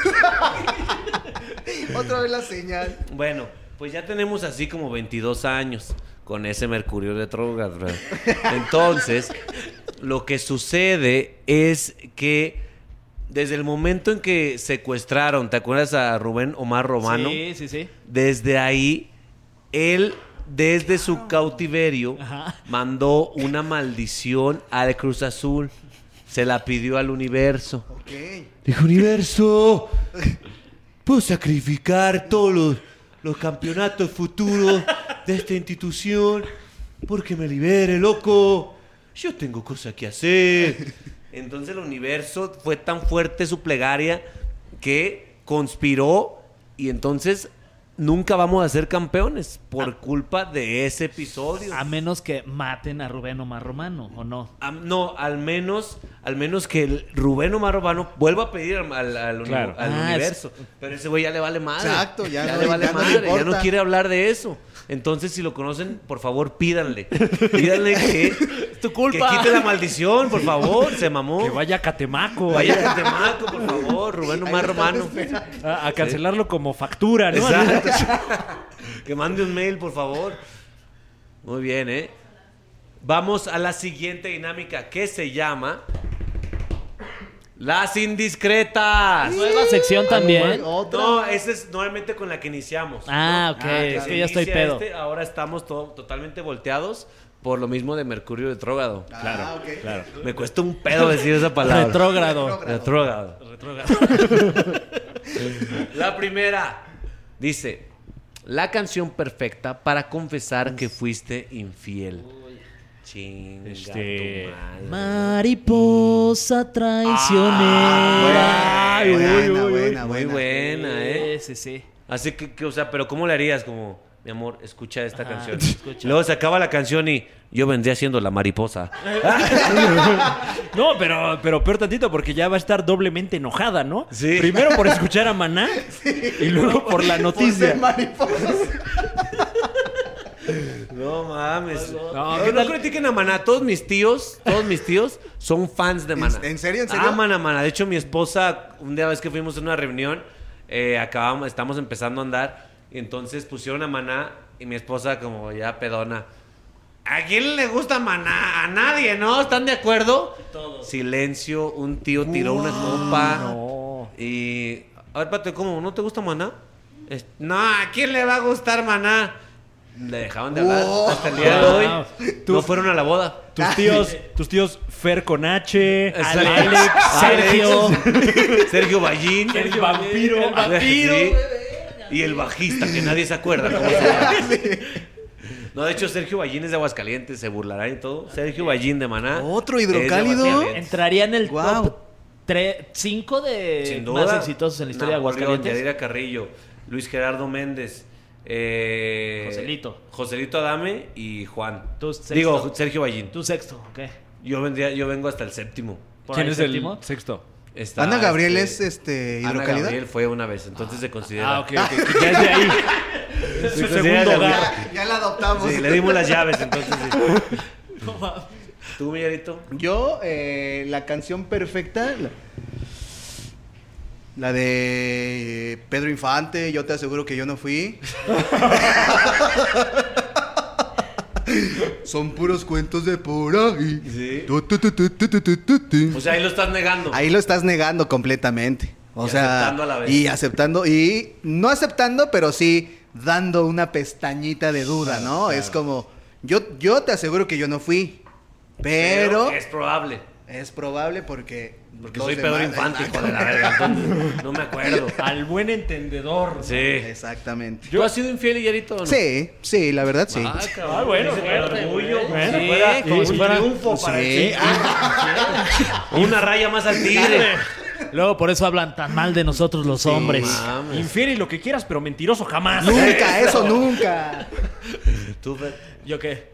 Speaker 2: Otra vez la señal.
Speaker 1: Bueno, pues ya tenemos así como 22 años con ese Mercurio retrógrado. Entonces, lo que sucede es que desde el momento en que secuestraron, ¿te acuerdas a Rubén Omar Romano?
Speaker 4: Sí.
Speaker 1: Desde ahí, él, desde su cautiverio,
Speaker 4: Ajá.
Speaker 1: mandó una maldición al Cruz Azul. Se la pidió al universo.
Speaker 2: Ok.
Speaker 1: Dijo: universo, puedo sacrificar todos los campeonatos futuros de esta institución porque me libere, loco. Yo tengo cosas que hacer. Entonces el universo fue tan fuerte su plegaria que conspiró y entonces nunca vamos a ser campeones por culpa de ese episodio.
Speaker 4: A menos que maten a Rubén Omar Romano, ¿o no?
Speaker 1: No, al menos que el Rubén Omar Romano vuelva a pedir al universo. Pero ese güey ya le vale madre.
Speaker 2: Exacto, ya
Speaker 1: le vale
Speaker 2: ya no le
Speaker 1: madre. Ya no
Speaker 2: importa.
Speaker 1: quiere hablar de eso. Entonces, si lo conocen, por favor, pídanle. Pídanle que
Speaker 4: Es tu culpa.
Speaker 1: Que quite la maldición, por favor. Se mamó.
Speaker 3: Que vaya a Catemaco.
Speaker 1: Vaya a Catemaco, por favor. Rubén Omar Romano.
Speaker 3: A cancelarlo como factura, ¿no?
Speaker 1: Exacto. Que mande un mail, por favor. Muy bien, ¿eh? Vamos a la siguiente dinámica que se llama Las Indiscretas.
Speaker 4: Nueva sección también.
Speaker 2: Otra.
Speaker 1: No, esa es normalmente con la que iniciamos.
Speaker 4: Ah, ok. Es
Speaker 1: Se
Speaker 4: que ya estoy
Speaker 1: inicia
Speaker 4: pedo.
Speaker 1: ahora estamos totalmente volteados por lo mismo de Mercurio retrógrado.
Speaker 2: Claro, ok.
Speaker 3: Claro.
Speaker 1: Me cuesta un pedo decir esa palabra.
Speaker 4: Retrógrado.
Speaker 1: Retrógrado. La primera dice: la canción perfecta para confesar que fuiste infiel. Chinga tu madre.
Speaker 4: Mariposa traicionera.
Speaker 2: Ay, buena.
Speaker 1: Muy buena, ¿eh?
Speaker 4: Sí.
Speaker 1: Así que, o sea, pero ¿cómo le harías? Como, mi amor, escucha esta
Speaker 4: Ajá,
Speaker 1: canción.
Speaker 4: escucha.
Speaker 1: Luego se acaba la canción y yo vendría siendo la mariposa.
Speaker 3: No, pero peor tantito porque ya va a estar doblemente enojada, ¿no?
Speaker 1: Sí.
Speaker 3: Primero por escuchar a Maná y luego por la
Speaker 2: Por
Speaker 3: noticia.
Speaker 2: ser mariposas.
Speaker 1: No mames.
Speaker 3: No,
Speaker 1: No,
Speaker 3: ¿qué
Speaker 1: no
Speaker 3: tal?
Speaker 1: critiquen a Maná. Todos mis tíos son fans de Maná.
Speaker 2: ¿En serio?
Speaker 1: Aman a Maná. De hecho, mi esposa, un día vez que fuimos a una reunión, estamos empezando a andar, y entonces pusieron a Maná, y mi esposa como ya pedona. ¿A quién le gusta Maná? A nadie, ¿no? ¿Están de acuerdo? Silencio, un tío tiró una copa.
Speaker 3: No.
Speaker 1: Y... A ver, Pato, ¿cómo? ¿No te gusta Maná? No, ¿a quién le va a gustar Maná? Le dejaban de hablar hasta el día de hoy.
Speaker 3: Wow.
Speaker 1: No fueron a la boda.
Speaker 3: Tus tíos Fer con H,
Speaker 1: Alex,
Speaker 4: Sergio.
Speaker 1: Sergio Ballín.
Speaker 3: Sergio Vampiro.
Speaker 4: El vampiro.
Speaker 1: Sí. Y el bajista, que nadie se acuerda cómo se llama. No, de hecho, Sergio Ballín es de Aguascalientes, se burlarán y todo. Sergio Ballín de Maná.
Speaker 2: Otro
Speaker 1: es de
Speaker 2: hidrocálido.
Speaker 1: Aguascalientes.
Speaker 4: Entraría en el
Speaker 2: Guau.
Speaker 4: top 5 de
Speaker 1: Sin duda.
Speaker 4: más exitosos en la historia de
Speaker 1: Napoleón,
Speaker 4: Aguascalientes.
Speaker 1: Yadira Carrillo, Luis Gerardo Méndez, Joselito Adame y Juan.
Speaker 4: Tú, sexto.
Speaker 1: Digo, Sergio Ballín.
Speaker 4: Tu sexto, ok.
Speaker 1: Yo vengo hasta el séptimo.
Speaker 4: Por
Speaker 3: ¿Quién
Speaker 4: ahí
Speaker 3: es
Speaker 4: séptimo.
Speaker 3: el sexto?
Speaker 1: Está,
Speaker 2: Ana Gabriel es
Speaker 1: Ana
Speaker 2: hidrocálida.
Speaker 1: Gabriel fue una vez, entonces se considera.
Speaker 3: Ok. Ya es de ahí. Es
Speaker 1: Se
Speaker 3: su
Speaker 1: considera
Speaker 3: segundo
Speaker 1: la-
Speaker 3: hogar.
Speaker 2: Ya la adoptamos.
Speaker 1: Sí, le dimos las llaves, entonces sí. ¿Tú, Millarito?
Speaker 2: Yo, la canción perfecta, la de Pedro Infante, yo te aseguro que yo no fui. Son puros cuentos de por ahí.
Speaker 1: Sí.
Speaker 2: Tu, tu, tu, tu, tu, tu, tu, tu.
Speaker 1: O sea, ahí lo estás negando.
Speaker 2: Ahí lo estás negando completamente. O
Speaker 1: Y
Speaker 2: sea,
Speaker 1: aceptando a la vez.
Speaker 2: y aceptando, y no aceptando, pero sí dando una pestañita de duda, ¿no?
Speaker 1: Claro.
Speaker 2: Es como, yo te aseguro que yo no fui, pero
Speaker 1: es probable.
Speaker 2: es probable porque los
Speaker 1: soy Pedro
Speaker 2: demás-
Speaker 1: Infante, hijo de la verga. Entonces, no me acuerdo.
Speaker 3: Al buen entendedor.
Speaker 1: Sí.
Speaker 2: Exactamente.
Speaker 1: ¿Tú has sido infiel, Millarito, o no?
Speaker 2: Sí, la verdad sí.
Speaker 1: Ah, cabrón.
Speaker 3: Ah, bueno,
Speaker 1: Dice
Speaker 3: bueno,
Speaker 1: con orgullo, como
Speaker 3: bueno.
Speaker 1: si
Speaker 3: Sí,
Speaker 1: fuera
Speaker 3: como si
Speaker 1: un
Speaker 3: fuera-
Speaker 1: triunfo para el
Speaker 2: Sí.
Speaker 1: chico. Una raya más al tigre.
Speaker 4: Luego por eso hablan tan mal de nosotros los hombres.
Speaker 1: Mames.
Speaker 3: Infiel y lo que quieras, pero mentiroso jamás.
Speaker 2: Nunca, eso nunca.
Speaker 1: Tú, Fer.
Speaker 4: ¿Yo qué?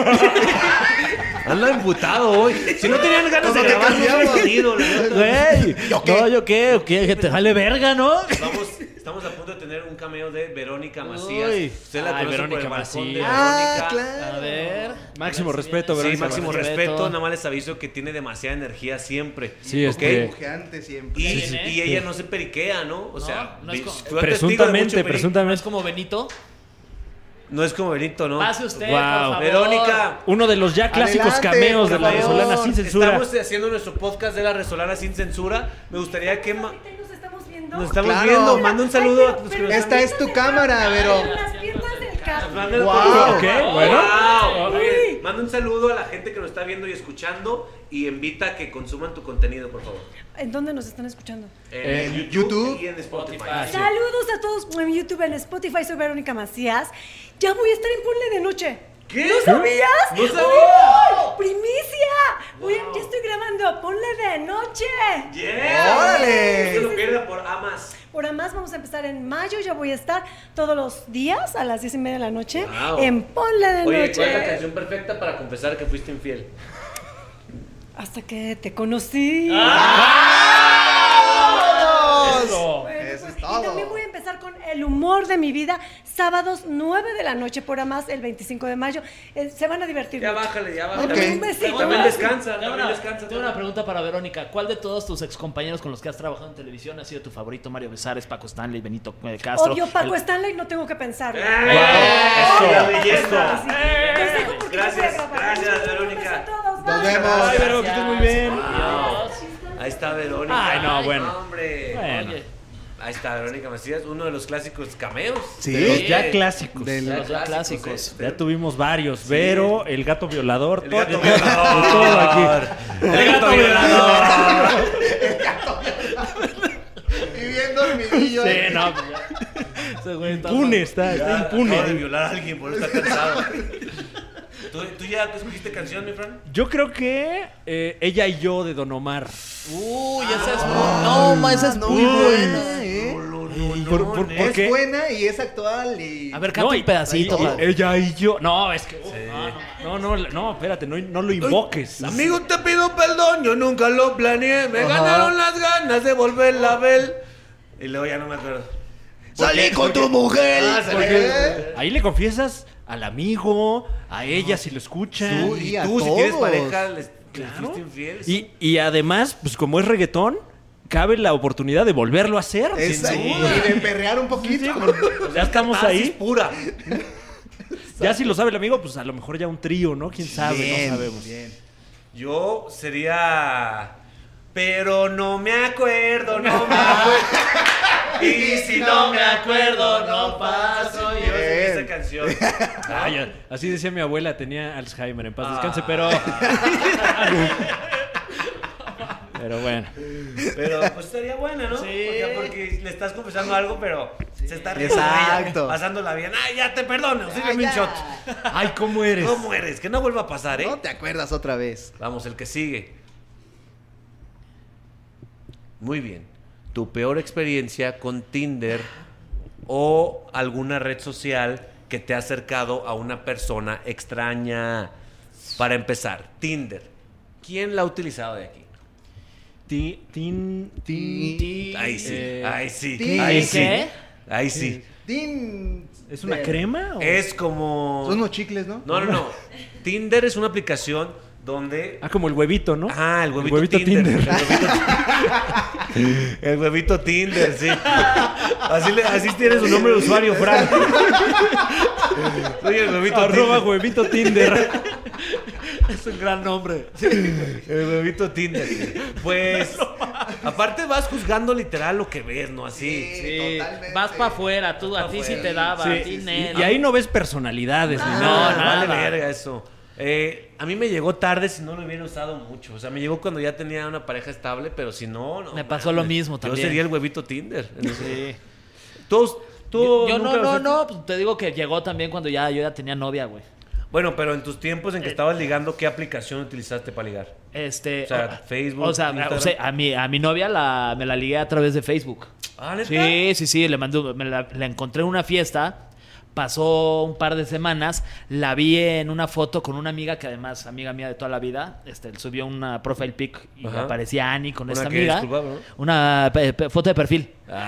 Speaker 1: Anda emputado hoy. Si no tenían ganas de
Speaker 2: Como que
Speaker 1: grabar, no hubieran
Speaker 2: cambiamos.
Speaker 1: venido, la neta.
Speaker 4: Güey.
Speaker 2: ¿Yo qué?
Speaker 4: No, ¿yo qué? ¿O qué? Que te vale verga, ¿no?
Speaker 1: Estamos a punto de tener un cameo de Verónica Macías.
Speaker 4: Uy.
Speaker 1: Usted la
Speaker 3: Ay,
Speaker 1: conoce por el
Speaker 3: Verónica
Speaker 1: balcón de
Speaker 3: Macías.
Speaker 1: Verónica.
Speaker 2: claro.
Speaker 4: A ver.
Speaker 3: Máximo respeto,
Speaker 1: Sí,
Speaker 3: Verónica
Speaker 1: máximo
Speaker 3: Macías.
Speaker 1: respeto. Nada más les aviso que tiene demasiada energía siempre.
Speaker 3: Sí,
Speaker 1: ¿ok?
Speaker 2: Ojeante siempre.
Speaker 1: Y,
Speaker 4: Sí, sí.
Speaker 1: y ella no se periquea, ¿no? O sea,
Speaker 4: no es como-
Speaker 1: fue testigo de mucho perico.
Speaker 4: ¿No es
Speaker 3: Presuntamente.
Speaker 4: como Benito?
Speaker 1: No es como Benito, ¿no?
Speaker 4: Pase usted,
Speaker 3: Wow.
Speaker 4: por favor.
Speaker 1: Verónica.
Speaker 3: Uno de los ya clásicos
Speaker 2: Adelante,
Speaker 3: cameos de
Speaker 2: por
Speaker 3: la
Speaker 2: favor.
Speaker 3: Resolana sin censura.
Speaker 1: Estamos haciendo nuestro podcast de la Resolana sin censura. Me gustaría que
Speaker 5: Nos estamos viendo.
Speaker 1: nos estamos
Speaker 2: Claro.
Speaker 1: viendo. Manda un saludo a los que nos están
Speaker 2: Esta es tu cámara, Vero.
Speaker 5: Las piernas del carro.
Speaker 1: Manda un
Speaker 2: Wow.
Speaker 1: saludo.
Speaker 3: Ok, bueno.
Speaker 1: Wow. Muy bien.
Speaker 5: Uy.
Speaker 1: Manda un saludo a la gente que nos está viendo y escuchando y invita a que consuman tu contenido, por favor.
Speaker 5: ¿En dónde nos están escuchando?
Speaker 1: En
Speaker 2: YouTube
Speaker 1: y en Spotify.
Speaker 5: Saludos a todos en YouTube, en Spotify. Soy Verónica Macías. Ya voy a estar en Ponle de Noche.
Speaker 1: ¿Qué?
Speaker 5: ¿No sabías?
Speaker 1: ¡No sabía!
Speaker 7: ¡Oh, primicia! Ya estoy grabando. Ponle de noche.
Speaker 2: ¡Órale!
Speaker 1: No se lo pierda por Amas.
Speaker 7: Por más vamos a empezar en mayo. Ya voy a estar todos los días a las 10:30 de la noche
Speaker 1: Wow.
Speaker 7: en Ponle de
Speaker 1: Oye,
Speaker 7: noche.
Speaker 1: ¿cuál es la canción perfecta para confesar que fuiste infiel?
Speaker 7: Hasta que te conocí.
Speaker 2: Eso.
Speaker 7: Bueno,
Speaker 2: Eso es
Speaker 7: y
Speaker 2: todo.
Speaker 7: también voy a empezar con El humor de mi vida, sábados 9 de la noche por Amás, el 25 de mayo. Se van a divertir.
Speaker 1: Ya
Speaker 7: mucho.
Speaker 1: bájale, ya
Speaker 2: Ok.
Speaker 1: bájale.
Speaker 7: Un besito.
Speaker 1: También descansa,
Speaker 4: Tengo
Speaker 1: también
Speaker 4: una,
Speaker 1: descansa.
Speaker 4: tengo una pregunta para Verónica. ¿Cuál de todos tus excompañeros con los que has trabajado en televisión ha sido tu favorito? Mario Besares, Paco Stanley, Benito Castro.
Speaker 7: Obvio, Paco
Speaker 4: El-
Speaker 7: Stanley, no tengo que pensar.
Speaker 1: Eso,
Speaker 7: Obvio,
Speaker 1: belleza.
Speaker 7: Paco Stanley, sí. Los dejo porque
Speaker 1: Gracias,
Speaker 7: voy a grabar.
Speaker 1: gracias,
Speaker 7: Muchos
Speaker 1: Verónica.
Speaker 7: besos a todos.
Speaker 2: Nos
Speaker 7: Bye.
Speaker 2: vemos.
Speaker 3: Ay, pero que estés muy bien.
Speaker 1: Ahí está Verónica.
Speaker 3: Ay, no, bueno.
Speaker 1: Hombre.
Speaker 3: Bueno.
Speaker 4: Oye,
Speaker 1: Ahí está Verónica Macías, uno de los clásicos cameos.
Speaker 2: Sí.
Speaker 3: De los ya clásicos.
Speaker 2: Del-
Speaker 4: los ya clásicos.
Speaker 3: Ya tuvimos varios. Vero, el gato violador.
Speaker 1: El
Speaker 3: todo-
Speaker 1: gato
Speaker 3: de todo aquí.
Speaker 1: violador. El gato violador.
Speaker 2: Y bien dormidillo.
Speaker 3: Sí,
Speaker 2: ¿eh?
Speaker 3: no.
Speaker 4: ese güey está
Speaker 3: Impune
Speaker 4: mal.
Speaker 3: está
Speaker 1: Acaba de
Speaker 3: impune.
Speaker 1: violar a alguien por estar cansado. ¿Tú ya escogiste canción, mi Fran?
Speaker 3: Yo creo que Ella y yo de Don Omar.
Speaker 4: Uy, esa es esa es muy buena.
Speaker 2: ¿eh?
Speaker 3: ¿Por
Speaker 2: Es
Speaker 3: qué?
Speaker 2: buena y es actual y...
Speaker 4: A ver, canta
Speaker 3: y-
Speaker 4: un pedacito.
Speaker 3: y-
Speaker 4: pa.
Speaker 3: Ella y yo. No, es que. No, espérate, no lo invoques.
Speaker 1: Amigo, te pido perdón, yo nunca lo planeé. Me ganaron las ganas de volver la ver. Y luego ya no me acuerdo.
Speaker 2: ¡Salí con tu mujer!
Speaker 1: Ah, salí
Speaker 2: ¿Eh?
Speaker 3: Ahí le confiesas al amigo, a ella si lo escucha.
Speaker 2: Tú
Speaker 1: Y
Speaker 2: y a
Speaker 1: tú, si tienes
Speaker 2: todos.
Speaker 1: pareja, les
Speaker 3: Claro.
Speaker 1: fuiste infiel.
Speaker 3: Y además, pues como es reggaetón, cabe la oportunidad de volverlo a hacer.
Speaker 2: Esa-
Speaker 1: Sin
Speaker 2: y
Speaker 1: duda.
Speaker 2: de perrear un poquito.
Speaker 3: Ya estamos
Speaker 1: Catarsis
Speaker 3: ahí.
Speaker 1: pura.
Speaker 3: Ya si lo sabe el amigo, pues a lo mejor ya un trío, ¿no? ¿Quién sabe?
Speaker 2: Bien,
Speaker 3: No sabemos.
Speaker 2: bien.
Speaker 1: Yo sería... Pero no me acuerdo, no me acuerdo. Y si no me acuerdo, no paso. Yo sé esa canción.
Speaker 3: Ah, ya. Así decía mi abuela, tenía Alzheimer, en paz descanse, pero... Pero bueno.
Speaker 1: Pero pues estaría buena, ¿no?
Speaker 4: Sí.
Speaker 1: Porque le estás confesando algo, pero se está riendo de
Speaker 2: Exacto.
Speaker 1: ella, pasándola bien. Ay, ya te perdono, sírveme un
Speaker 2: ya.
Speaker 1: shot.
Speaker 3: Ay, ¿cómo eres?
Speaker 1: ¿Cómo eres? Que no vuelva a pasar, ¿eh?
Speaker 2: No te acuerdas otra vez.
Speaker 1: Vamos, el que sigue. Muy bien. Tu peor experiencia con Tinder o alguna red social que te ha acercado a una persona extraña. Para empezar, Tinder. ¿Quién la ha utilizado de aquí? Ahí sí, ahí sí,
Speaker 2: Tin-
Speaker 1: ahí
Speaker 4: ¿Qué?
Speaker 1: sí. Ahí sí.
Speaker 2: Tin-
Speaker 3: ¿Es una
Speaker 2: de-
Speaker 3: crema? O?
Speaker 1: Es como...
Speaker 2: Son unos chicles, ¿no?
Speaker 1: No. Tinder es una aplicación donde...
Speaker 3: Ah, como el huevito, ¿no?
Speaker 1: Ah, el huevito Tinder. El huevito Tinder, sí. Así tiene su nombre de usuario, Frank. Soy el huevito
Speaker 3: Arroba
Speaker 1: Tinder.
Speaker 3: huevito Tinder.
Speaker 4: Es un gran nombre.
Speaker 1: El huevito Tinder. Pues, aparte vas juzgando literal lo que ves, ¿no? Así.
Speaker 4: Sí,
Speaker 2: totalmente.
Speaker 4: vas para afuera, tú a ti sí te daba, a ti
Speaker 3: Sí,
Speaker 4: nel.
Speaker 3: y ahí no ves personalidades ni
Speaker 4: No,
Speaker 3: nada.
Speaker 1: Vale
Speaker 4: nada.
Speaker 1: verga eso. A mí me llegó tarde si no lo hubiera usado mucho. O sea, me llegó cuando ya tenía una pareja estable, pero si no, no.
Speaker 4: Me pasó lo mismo también.
Speaker 1: Yo sería el huevito Tinder.
Speaker 4: Sí.
Speaker 1: Tú
Speaker 4: Yo
Speaker 1: nunca lo
Speaker 4: no,
Speaker 1: usaste?
Speaker 4: pues te digo que llegó también cuando yo ya tenía novia, güey.
Speaker 1: Bueno, pero en tus tiempos en que estabas ligando, ¿qué aplicación utilizaste para ligar?
Speaker 4: O
Speaker 1: sea, Facebook,
Speaker 4: O sea,
Speaker 1: Instagram.
Speaker 4: a mi novia me la ligué a través de Facebook.
Speaker 1: Ah, ¿neta?
Speaker 4: Sí, le mandé, la encontré en una fiesta. Pasó un par de semanas, la vi en una foto con una amiga que además, amiga mía de toda la vida, subió una profile pic y
Speaker 1: Ajá.
Speaker 4: aparecía Annie con
Speaker 1: Una
Speaker 4: esta
Speaker 1: que
Speaker 4: amiga.
Speaker 1: disculpaba, ¿no?
Speaker 4: Una foto de perfil.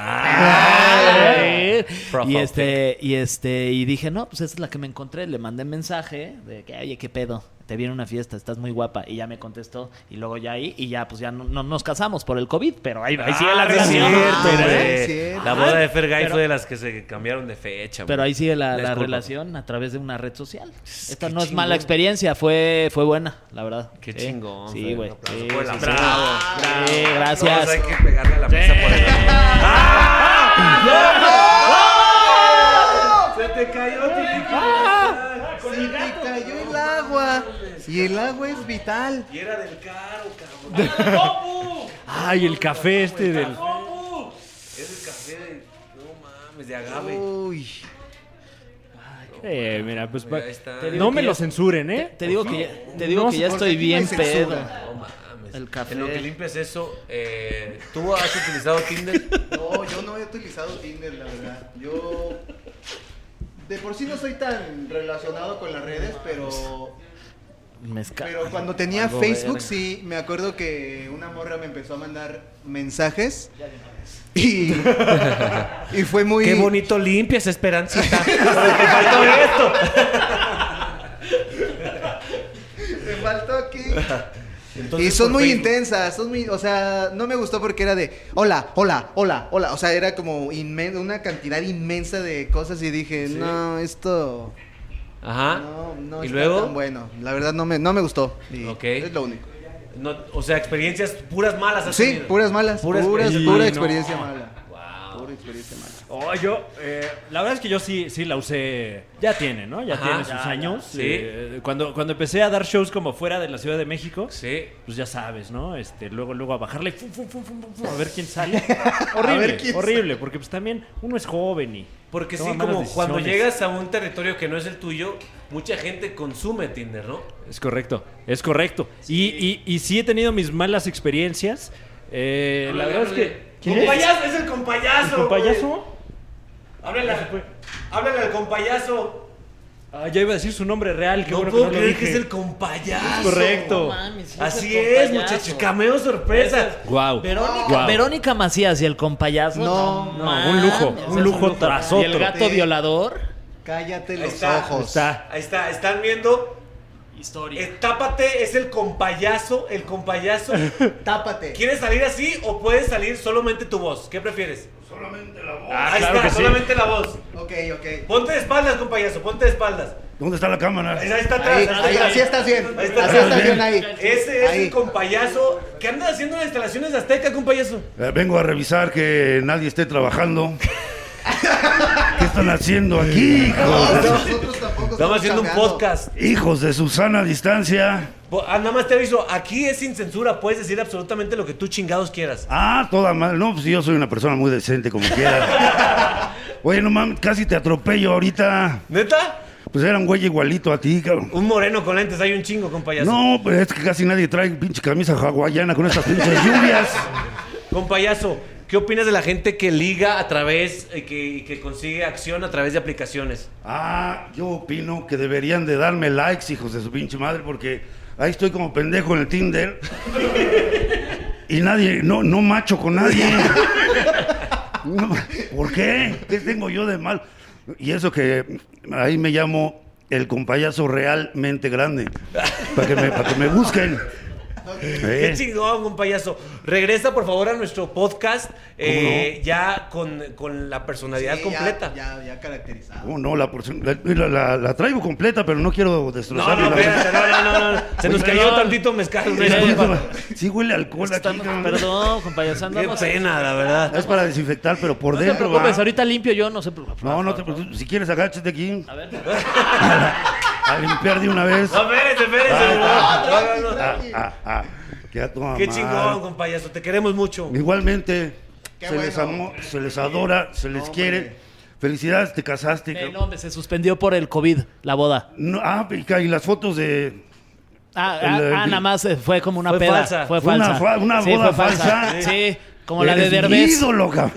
Speaker 1: Profile
Speaker 4: Y dije, no, pues esa es la que me encontré. Le mandé mensaje de que, oye, ¿qué pedo? Te vi en una fiesta, estás muy guapa. Y ya me contestó. Y luego ya ahí, y ya, pues ya no nos casamos por el COVID, pero ahí sigue la
Speaker 1: sí,
Speaker 4: relación.
Speaker 1: es cierto,
Speaker 2: Mira,
Speaker 1: hombre.
Speaker 2: es cierto.
Speaker 1: La boda de Fergay
Speaker 4: Pero-
Speaker 1: fue de las que se cambiaron de fecha.
Speaker 4: Pero
Speaker 1: güey.
Speaker 4: ahí sigue la
Speaker 1: Disculpa.
Speaker 4: relación a través de una red social. Esta
Speaker 1: Qué
Speaker 4: no es
Speaker 1: chingón.
Speaker 4: mala experiencia, fue buena, la verdad.
Speaker 1: Qué
Speaker 4: Sí.
Speaker 1: chingón.
Speaker 4: Sí,
Speaker 1: Fer.
Speaker 4: güey.
Speaker 1: Un aplauso
Speaker 4: Sí,
Speaker 1: por el
Speaker 4: sí,
Speaker 1: aplauso.
Speaker 4: sí. Sí,
Speaker 1: Todos
Speaker 4: gracias.
Speaker 1: hay que pegarle a la mesa por el ¡Se te cayó,
Speaker 2: Se te cayó el agua. Y el agua es vital.
Speaker 1: Y era del caro, cabrón.
Speaker 3: Ay, el café este del...
Speaker 1: Es el café de... No mames, de agave.
Speaker 2: Uy.
Speaker 3: Mira, pues
Speaker 1: Mira, ahí está.
Speaker 4: Te digo
Speaker 3: no
Speaker 4: que
Speaker 3: me
Speaker 4: ya-
Speaker 3: lo censuren, ¿eh?
Speaker 4: Te digo que ya
Speaker 2: porque
Speaker 4: estoy
Speaker 2: aquí no hay
Speaker 4: bien
Speaker 2: censura.
Speaker 4: pedo.
Speaker 1: No mames.
Speaker 4: El café.
Speaker 1: En lo que limpias eso, ¿tú has utilizado Tinder?
Speaker 2: No, yo no he utilizado Tinder, la verdad. Yo de por sí no soy tan relacionado con las redes, pero cuando tenía
Speaker 4: Algo
Speaker 2: Facebook
Speaker 4: verga.
Speaker 2: sí, me acuerdo que una morra me empezó a mandar mensajes y fue muy...
Speaker 1: Qué bonito limpias, Esperancita. Te faltó esto.
Speaker 2: Me faltó aquí.
Speaker 1: Entonces,
Speaker 2: Y son
Speaker 1: por
Speaker 2: muy
Speaker 1: Facebook.
Speaker 2: intensas, o sea, no me gustó porque era de hola, hola, hola, hola, o sea, era como una cantidad inmensa de cosas y dije, no, esto
Speaker 1: Ajá.
Speaker 2: no
Speaker 1: ¿Y
Speaker 2: está
Speaker 1: luego?
Speaker 2: tan bueno, la verdad no me gustó. Y
Speaker 1: Ok.
Speaker 2: es lo único.
Speaker 1: No, o sea, experiencias puras malas. has
Speaker 2: Sí,
Speaker 1: tenido.
Speaker 2: puras malas,
Speaker 1: Puras
Speaker 2: pura
Speaker 1: experiencias
Speaker 2: experiencia
Speaker 3: malas.
Speaker 2: mala.
Speaker 1: Wow.
Speaker 2: Pura experiencia mala.
Speaker 3: Oh, la verdad es que yo sí la usé. Ya tiene, ¿no? Ya
Speaker 1: Ajá.
Speaker 3: tiene sus
Speaker 1: Ya,
Speaker 3: años.
Speaker 1: sí.
Speaker 3: Cuando empecé a dar shows como fuera de la Ciudad de México,
Speaker 1: Sí.
Speaker 3: pues ya sabes, ¿no? Luego a bajarle, a ver quién sale. Horrible,
Speaker 2: ver quién
Speaker 3: horrible, porque pues también uno es joven y
Speaker 1: Porque
Speaker 3: toma
Speaker 1: sí,
Speaker 3: malas
Speaker 1: como cuando
Speaker 3: decisiones.
Speaker 1: llegas a un territorio que no es el tuyo, mucha gente consume Tinder, ¿no?
Speaker 3: Es correcto, es correcto. Y sí he tenido mis malas experiencias. La verdad es que... ¿Quién es?
Speaker 1: ¡Compayazo! ¡Es el compayazo!
Speaker 3: ¿Un payaso?
Speaker 1: Háblale al compayazo.
Speaker 3: Ah, ya iba a decir su nombre real. Qué
Speaker 1: No
Speaker 3: bueno
Speaker 1: puedo
Speaker 3: que no lo
Speaker 1: creer que
Speaker 3: dije.
Speaker 1: es el compayazo.
Speaker 3: Es correcto.
Speaker 4: No mames, sí
Speaker 1: Así
Speaker 4: el
Speaker 1: es,
Speaker 4: compayazo.
Speaker 1: muchachos. Cameo sorpresa.
Speaker 3: Guau.
Speaker 4: Verónica Macías y el compayazo.
Speaker 2: No,
Speaker 3: un lujo,
Speaker 4: mames,
Speaker 3: un
Speaker 4: es
Speaker 3: lujo tras
Speaker 4: Y el
Speaker 3: otro.
Speaker 4: gato violador.
Speaker 2: Cállate
Speaker 1: Ahí
Speaker 2: los
Speaker 1: está.
Speaker 2: ojos.
Speaker 3: Está.
Speaker 1: Ahí está, están viendo.
Speaker 4: Historia.
Speaker 1: Tápate, es el compayazo. El compayazo.
Speaker 2: Tápate.
Speaker 1: ¿Quieres salir así o puedes salir solamente tu voz? ¿Qué prefieres?
Speaker 8: Solamente la voz.
Speaker 1: Ahí
Speaker 3: claro
Speaker 1: está,
Speaker 3: que sí.
Speaker 1: solamente la voz.
Speaker 2: Ok.
Speaker 1: Ponte de espaldas, compayazo, ponte de espaldas.
Speaker 8: ¿Dónde está la cámara?
Speaker 1: Ahí está atrás.
Speaker 2: Ahí, así estás bien.
Speaker 1: Ahí está
Speaker 2: Así
Speaker 1: atrás.
Speaker 2: estás bien ahí.
Speaker 1: Ese es
Speaker 2: Ahí.
Speaker 1: el compayazo. ¿Qué andas haciendo en las instalaciones de Azteca, compayazo?
Speaker 8: Vengo a revisar que nadie esté trabajando. ¿Qué están haciendo aquí,
Speaker 2: Nosotros tampoco
Speaker 1: Estamos haciendo un
Speaker 2: chambeando.
Speaker 1: podcast.
Speaker 8: hijos de Susana a distancia?
Speaker 1: Nada más te aviso, aquí es sin censura, puedes decir absolutamente lo que tú chingados quieras.
Speaker 8: Ah, toda madre. No, pues yo soy una persona muy decente, como quiera. Oye, no mames, casi te atropello ahorita.
Speaker 1: ¿Neta?
Speaker 8: Pues era un güey igualito a ti, cabrón.
Speaker 1: Un moreno con lentes, hay un chingo, compayazo.
Speaker 8: No, pues es que casi nadie trae pinche camisa hawaiana con estas pinches lluvias.
Speaker 1: Compayazo, ¿qué opinas de la gente que liga a través, que consigue acción a través de aplicaciones?
Speaker 8: Ah, yo opino que deberían de darme likes, hijos de su pinche madre, porque ahí estoy como pendejo en el Tinder. Y nadie, no macho con nadie. No, ¿por qué? ¿Qué tengo yo de mal? Y eso que ahí me llamo el compayazo realmente grande. Para que me busquen.
Speaker 1: Qué chingón, compayazo. Regresa, por favor, a nuestro podcast
Speaker 8: no?
Speaker 1: ya con la personalidad
Speaker 2: Sí,
Speaker 1: completa.
Speaker 2: Ya caracterizado.
Speaker 8: Oh, no, la traigo completa, pero no quiero
Speaker 1: No,
Speaker 8: destrozarla.
Speaker 1: no, espérate, no. Se nos cayó tantito mezcal. una disculpa.
Speaker 8: Sí huele a alcohol aquí, cabrón.
Speaker 4: Perdón, compayazo.
Speaker 1: Qué
Speaker 4: Andamos.
Speaker 1: pena, la verdad.
Speaker 8: Es para desinfectar, pero por
Speaker 4: No te
Speaker 8: dentro
Speaker 4: preocupes,
Speaker 8: va.
Speaker 4: ahorita limpio yo, no sé.
Speaker 8: No, no te preocupes. Si quieres, agáchate aquí.
Speaker 4: A ver.
Speaker 8: A limpiar de una vez.
Speaker 1: No, espérese. No.
Speaker 8: Qué a toda
Speaker 1: Qué
Speaker 8: madre.
Speaker 1: chingón, compayazo. Te queremos mucho.
Speaker 8: Igualmente,
Speaker 2: Qué
Speaker 8: se les
Speaker 2: bueno.
Speaker 8: amó, se les adora, se les quiere. Felicidades, te casaste. cabrón.
Speaker 4: No, hombre, se suspendió por el COVID, la boda.
Speaker 8: No, y las fotos de...
Speaker 4: Nada más fue como una
Speaker 1: Fue
Speaker 4: peda.
Speaker 1: falsa.
Speaker 4: Fue
Speaker 8: Fue
Speaker 4: falsa.
Speaker 8: una
Speaker 4: Sí,
Speaker 8: boda
Speaker 4: fue
Speaker 8: falsa.
Speaker 4: Sí, como la de
Speaker 8: Eres mi
Speaker 4: Derbez.
Speaker 8: ídolo, cabrón.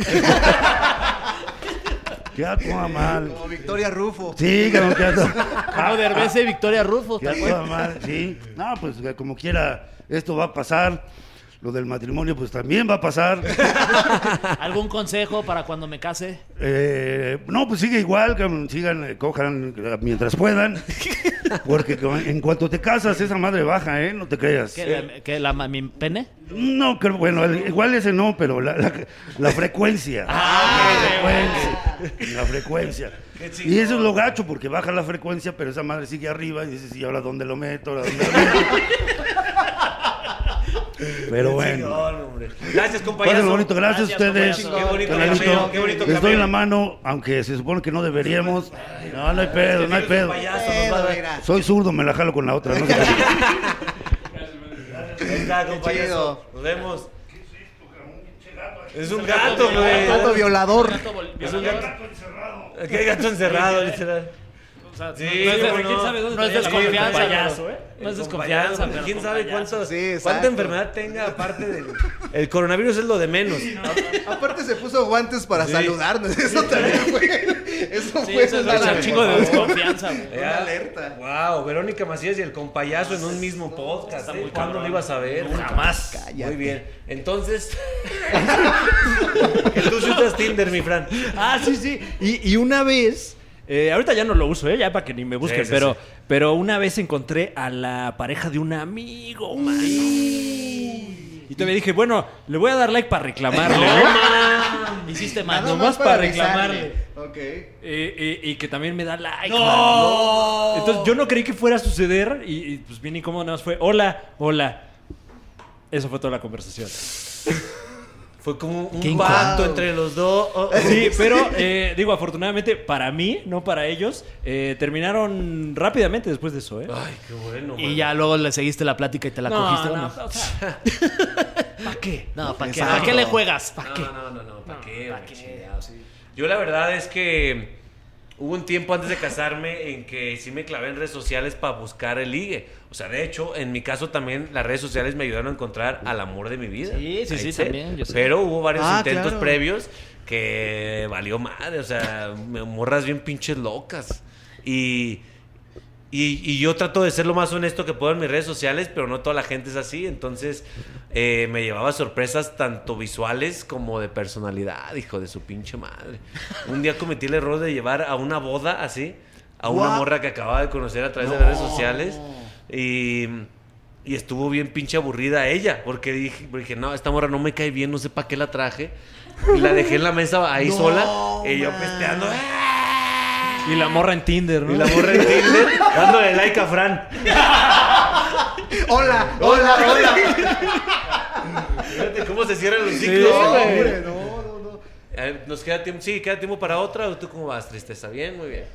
Speaker 8: Qué a toda mal.
Speaker 2: Como Victoria Rufo.
Speaker 8: Sí, cabrón, qué a toda...
Speaker 4: Como Derbez y Victoria Rufo.
Speaker 8: Qué a toda madre, sí. No, pues como quiera, esto va a pasar. Lo del matrimonio, pues también va a pasar.
Speaker 4: ¿Algún consejo para cuando me case?
Speaker 8: No, pues sigue igual, cabrón, sigan, cojan mientras puedan. Porque en cuanto te casas, esa madre baja, ¿eh? No te creas.
Speaker 4: ¿Mi pene?
Speaker 8: No, creo, bueno, igual ese no, pero la frecuencia. La frecuencia. Y eso es lo gacho, porque baja la frecuencia, pero esa madre sigue arriba y dices, ¿y ahora dónde lo meto? ¿Ahora dónde lo meto? Pero bueno.
Speaker 1: Chingón, hombre. Gracias,
Speaker 8: Pásenlo
Speaker 1: compayazo.
Speaker 8: bonito, gracias a ustedes.
Speaker 4: compayazo.
Speaker 1: Qué bonito
Speaker 8: Canalito.
Speaker 1: cameo, qué bonito
Speaker 8: Les doy
Speaker 1: cameo.
Speaker 8: la mano, aunque se supone que no deberíamos. No, no hay pedo, no hay pedo.
Speaker 1: Compayazo, nos va a dar-
Speaker 2: Mira.
Speaker 8: Soy zurdo, me la jalo con la otra. No se preocupen.
Speaker 1: Ahí está, compayazo.
Speaker 2: chido.
Speaker 1: Nos vemos. Es un gato, güey.
Speaker 2: Gato violador.
Speaker 1: Es un gato. ¿Qué gato encerrado, literal?
Speaker 3: sea,
Speaker 1: Sí,
Speaker 3: no es de,
Speaker 1: no,
Speaker 3: ¿quién sabe dónde
Speaker 4: no es
Speaker 3: traía la
Speaker 4: desconfianza,
Speaker 3: mano el payaso,
Speaker 4: pero-
Speaker 3: ¿eh?
Speaker 4: No es
Speaker 1: El
Speaker 4: desconfianza,
Speaker 1: compayazo,
Speaker 4: pero
Speaker 1: quién
Speaker 4: con
Speaker 1: sabe
Speaker 4: payaso.
Speaker 2: Sí, exacto.
Speaker 1: cuánta enfermedad tenga aparte del el coronavirus es lo de menos.
Speaker 2: Aparte se puso guantes para saludarnos. Eso también fue. Eso
Speaker 4: Sí,
Speaker 2: fue
Speaker 4: eso es
Speaker 2: una
Speaker 4: un chingo de desconfianza, güey.
Speaker 2: Una alerta.
Speaker 1: Wow, Verónica Macías y el compayazo en un mismo podcast.
Speaker 4: está
Speaker 1: ¿eh?
Speaker 4: muy
Speaker 1: ¿Cuándo lo
Speaker 4: cabrón.
Speaker 1: ibas a ver?
Speaker 3: Jamás.
Speaker 2: Cállate.
Speaker 1: Muy bien. Entonces, que tú sí usas Tinder, mi Fran.
Speaker 3: Ah, sí. Y una vez, ahorita ya no lo uso, ya para que ni me busquen,
Speaker 1: Sí,
Speaker 3: pero,
Speaker 1: sí.
Speaker 3: pero una vez encontré a la pareja de un amigo, man. Y todavía dije, bueno, le voy a dar like para reclamarle, ¿no?
Speaker 4: Hiciste mal.
Speaker 2: Nada
Speaker 3: nomás
Speaker 2: más
Speaker 3: para
Speaker 2: reclamarle. Ok.
Speaker 3: Y que también me da like.
Speaker 4: ¡No!
Speaker 3: man, ¿no? Entonces yo no creí que fuera a suceder y pues bien incómodo, nada más fue, hola. Eso fue toda la conversación.
Speaker 1: Fue como
Speaker 4: Qué
Speaker 1: un pacto
Speaker 2: incómodo.
Speaker 1: entre los dos.
Speaker 3: Sí, pero digo, afortunadamente para mí, no para ellos, terminaron rápidamente después de eso, ¿eh?
Speaker 1: Ay, qué bueno.
Speaker 4: Y
Speaker 1: man.
Speaker 4: ya luego le seguiste la plática y te la cogiste, ¿o no?
Speaker 3: o sea, ¿para qué?
Speaker 4: No, ¿para qué?
Speaker 2: Exacto.
Speaker 4: ¿Para qué le juegas? ¿Para qué?
Speaker 1: No, ¿para qué?
Speaker 4: ¿para
Speaker 1: hombre,
Speaker 4: qué?
Speaker 1: chingados? Yo la verdad es que hubo un tiempo antes de casarme en que sí me clavé en redes sociales para buscar el ligue. O sea, de hecho, en mi caso también las redes sociales me ayudaron a encontrar al amor de mi vida.
Speaker 4: Sí, sí,
Speaker 1: Ahí
Speaker 4: también, yo sé.
Speaker 1: Pero hubo varios intentos
Speaker 2: claro.
Speaker 1: previos que valió madre. O sea, morras bien pinches locas. Y yo trato de ser lo más honesto que puedo en mis redes sociales, pero no toda la gente es así. Entonces, me llevaba sorpresas tanto visuales como de personalidad, hijo de su pinche madre. Un día cometí el error de llevar a una boda así, a una
Speaker 2: Guau.
Speaker 1: morra que acababa de conocer a través de las redes sociales. Y estuvo bien pinche aburrida ella, porque dije, no, esta morra no me cae bien, no sé para qué la traje. Y la dejé en la mesa ahí sola, y yo pesteando.
Speaker 3: Y la morra en Tinder, ¿no?
Speaker 1: Y la morra en Tinder dándole like a Fran.
Speaker 2: Hola.
Speaker 1: Fíjate cómo se cierran los
Speaker 3: Sí,
Speaker 1: ciclos. güey.
Speaker 2: Hombre, no.
Speaker 1: Nos queda tiempo. Sí, queda tiempo para otra. ¿O tú cómo vas, Tristeza? Bien, muy bien.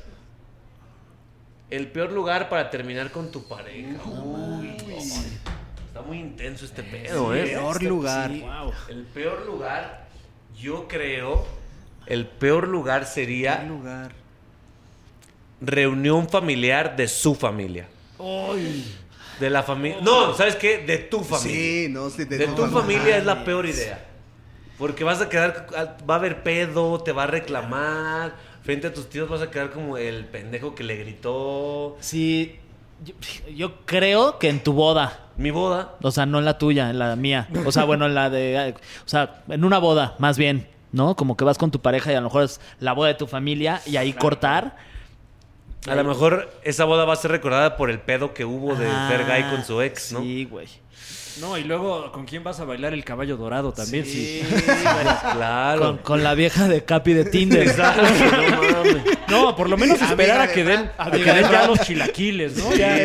Speaker 1: El peor lugar para terminar con tu pareja. Uy, está muy intenso este pedo,
Speaker 2: Peor lugar.
Speaker 1: El peor lugar, yo creo, el peor lugar sería
Speaker 2: Peor lugar.
Speaker 1: reunión familiar de su familia. De la familia. No, ¿sabes qué? De tu familia.
Speaker 2: Sí, no, sí,
Speaker 1: De tu familia es la peor idea. Porque vas a quedar, va a haber pedo, te va a reclamar. Frente a tus tíos vas a quedar como el pendejo que le gritó.
Speaker 4: Sí, yo creo que en tu boda.
Speaker 1: Mi boda.
Speaker 4: O sea, no en la tuya, en la mía. O sea, bueno, en la de... O sea, en una boda, más bien, ¿no? Como que vas con tu pareja y a lo mejor es la boda de tu familia y ahí cortar.
Speaker 1: A lo mejor esa boda va a ser recordada por el pedo que hubo de
Speaker 4: Ah,
Speaker 1: Fergay con su ex, ¿no?
Speaker 4: Sí, güey.
Speaker 3: No, y luego, ¿con quién vas a bailar el caballo dorado también? Sí.
Speaker 1: Claro.
Speaker 4: Con la vieja de Capi de Tinder.
Speaker 1: Exacto, no mames.
Speaker 3: No, por lo menos esperar
Speaker 2: Amiga
Speaker 3: a que
Speaker 2: de
Speaker 3: den,
Speaker 2: Fran.
Speaker 3: a que den ya los chilaquiles, ¿no? Ya,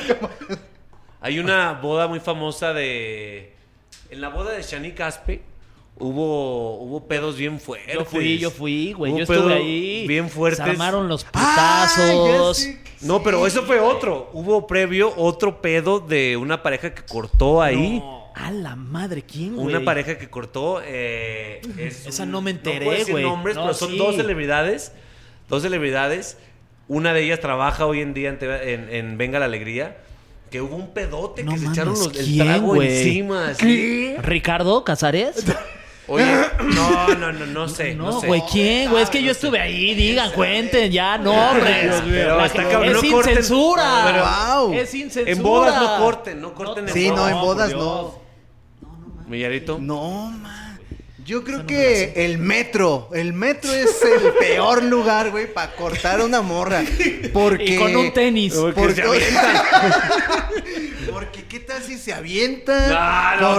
Speaker 1: Hay una boda muy famosa de... En la boda de Shani Caspe hubo pedos bien fuertes.
Speaker 4: Yo fui, güey.
Speaker 1: Hubo
Speaker 4: Yo estuve
Speaker 1: pedos
Speaker 4: ahí.
Speaker 1: bien fuertes.
Speaker 4: Se armaron los
Speaker 2: Ah,
Speaker 4: putazos.
Speaker 2: ya sé.
Speaker 1: No, pero eso fue otro. Hubo previo otro pedo de una pareja que cortó ahí.
Speaker 4: A la madre, ¿quién, güey?
Speaker 1: Una pareja que cortó.
Speaker 4: Esa no me enteré,
Speaker 1: no puedo decir
Speaker 4: güey.
Speaker 1: nombres,
Speaker 4: No,
Speaker 1: pero son
Speaker 4: sí.
Speaker 1: dos celebridades. Dos celebridades. Una de ellas trabaja hoy en día en Venga la Alegría. Que hubo un pedote
Speaker 4: No
Speaker 1: que se
Speaker 4: mames,
Speaker 1: echaron el
Speaker 4: ¿quién,
Speaker 1: trago
Speaker 4: güey?
Speaker 1: encima. Así.
Speaker 4: ¿Ricardo Casares?
Speaker 1: Oye, no sé.
Speaker 4: No, güey, ¿quién? Güey, es que yo estuve ahí. Digan, cuenten, ya, no, hombre.
Speaker 1: Pero
Speaker 4: La
Speaker 1: está
Speaker 4: gente-
Speaker 1: cabrón,
Speaker 4: es
Speaker 1: no
Speaker 4: sin
Speaker 1: corten.
Speaker 4: censura.
Speaker 1: Pero-
Speaker 2: Wow.
Speaker 4: Es sin censura.
Speaker 1: En bodas no corten
Speaker 2: Sí, no, en bodas
Speaker 3: por
Speaker 2: no.
Speaker 1: Millarito.
Speaker 2: No, man. Yo creo que el metro es el peor lugar, güey, para cortar a una morra. Porque...
Speaker 4: Y con un tenis.
Speaker 1: Porque se avientan.
Speaker 2: Porque qué tal si se avientan.
Speaker 1: No,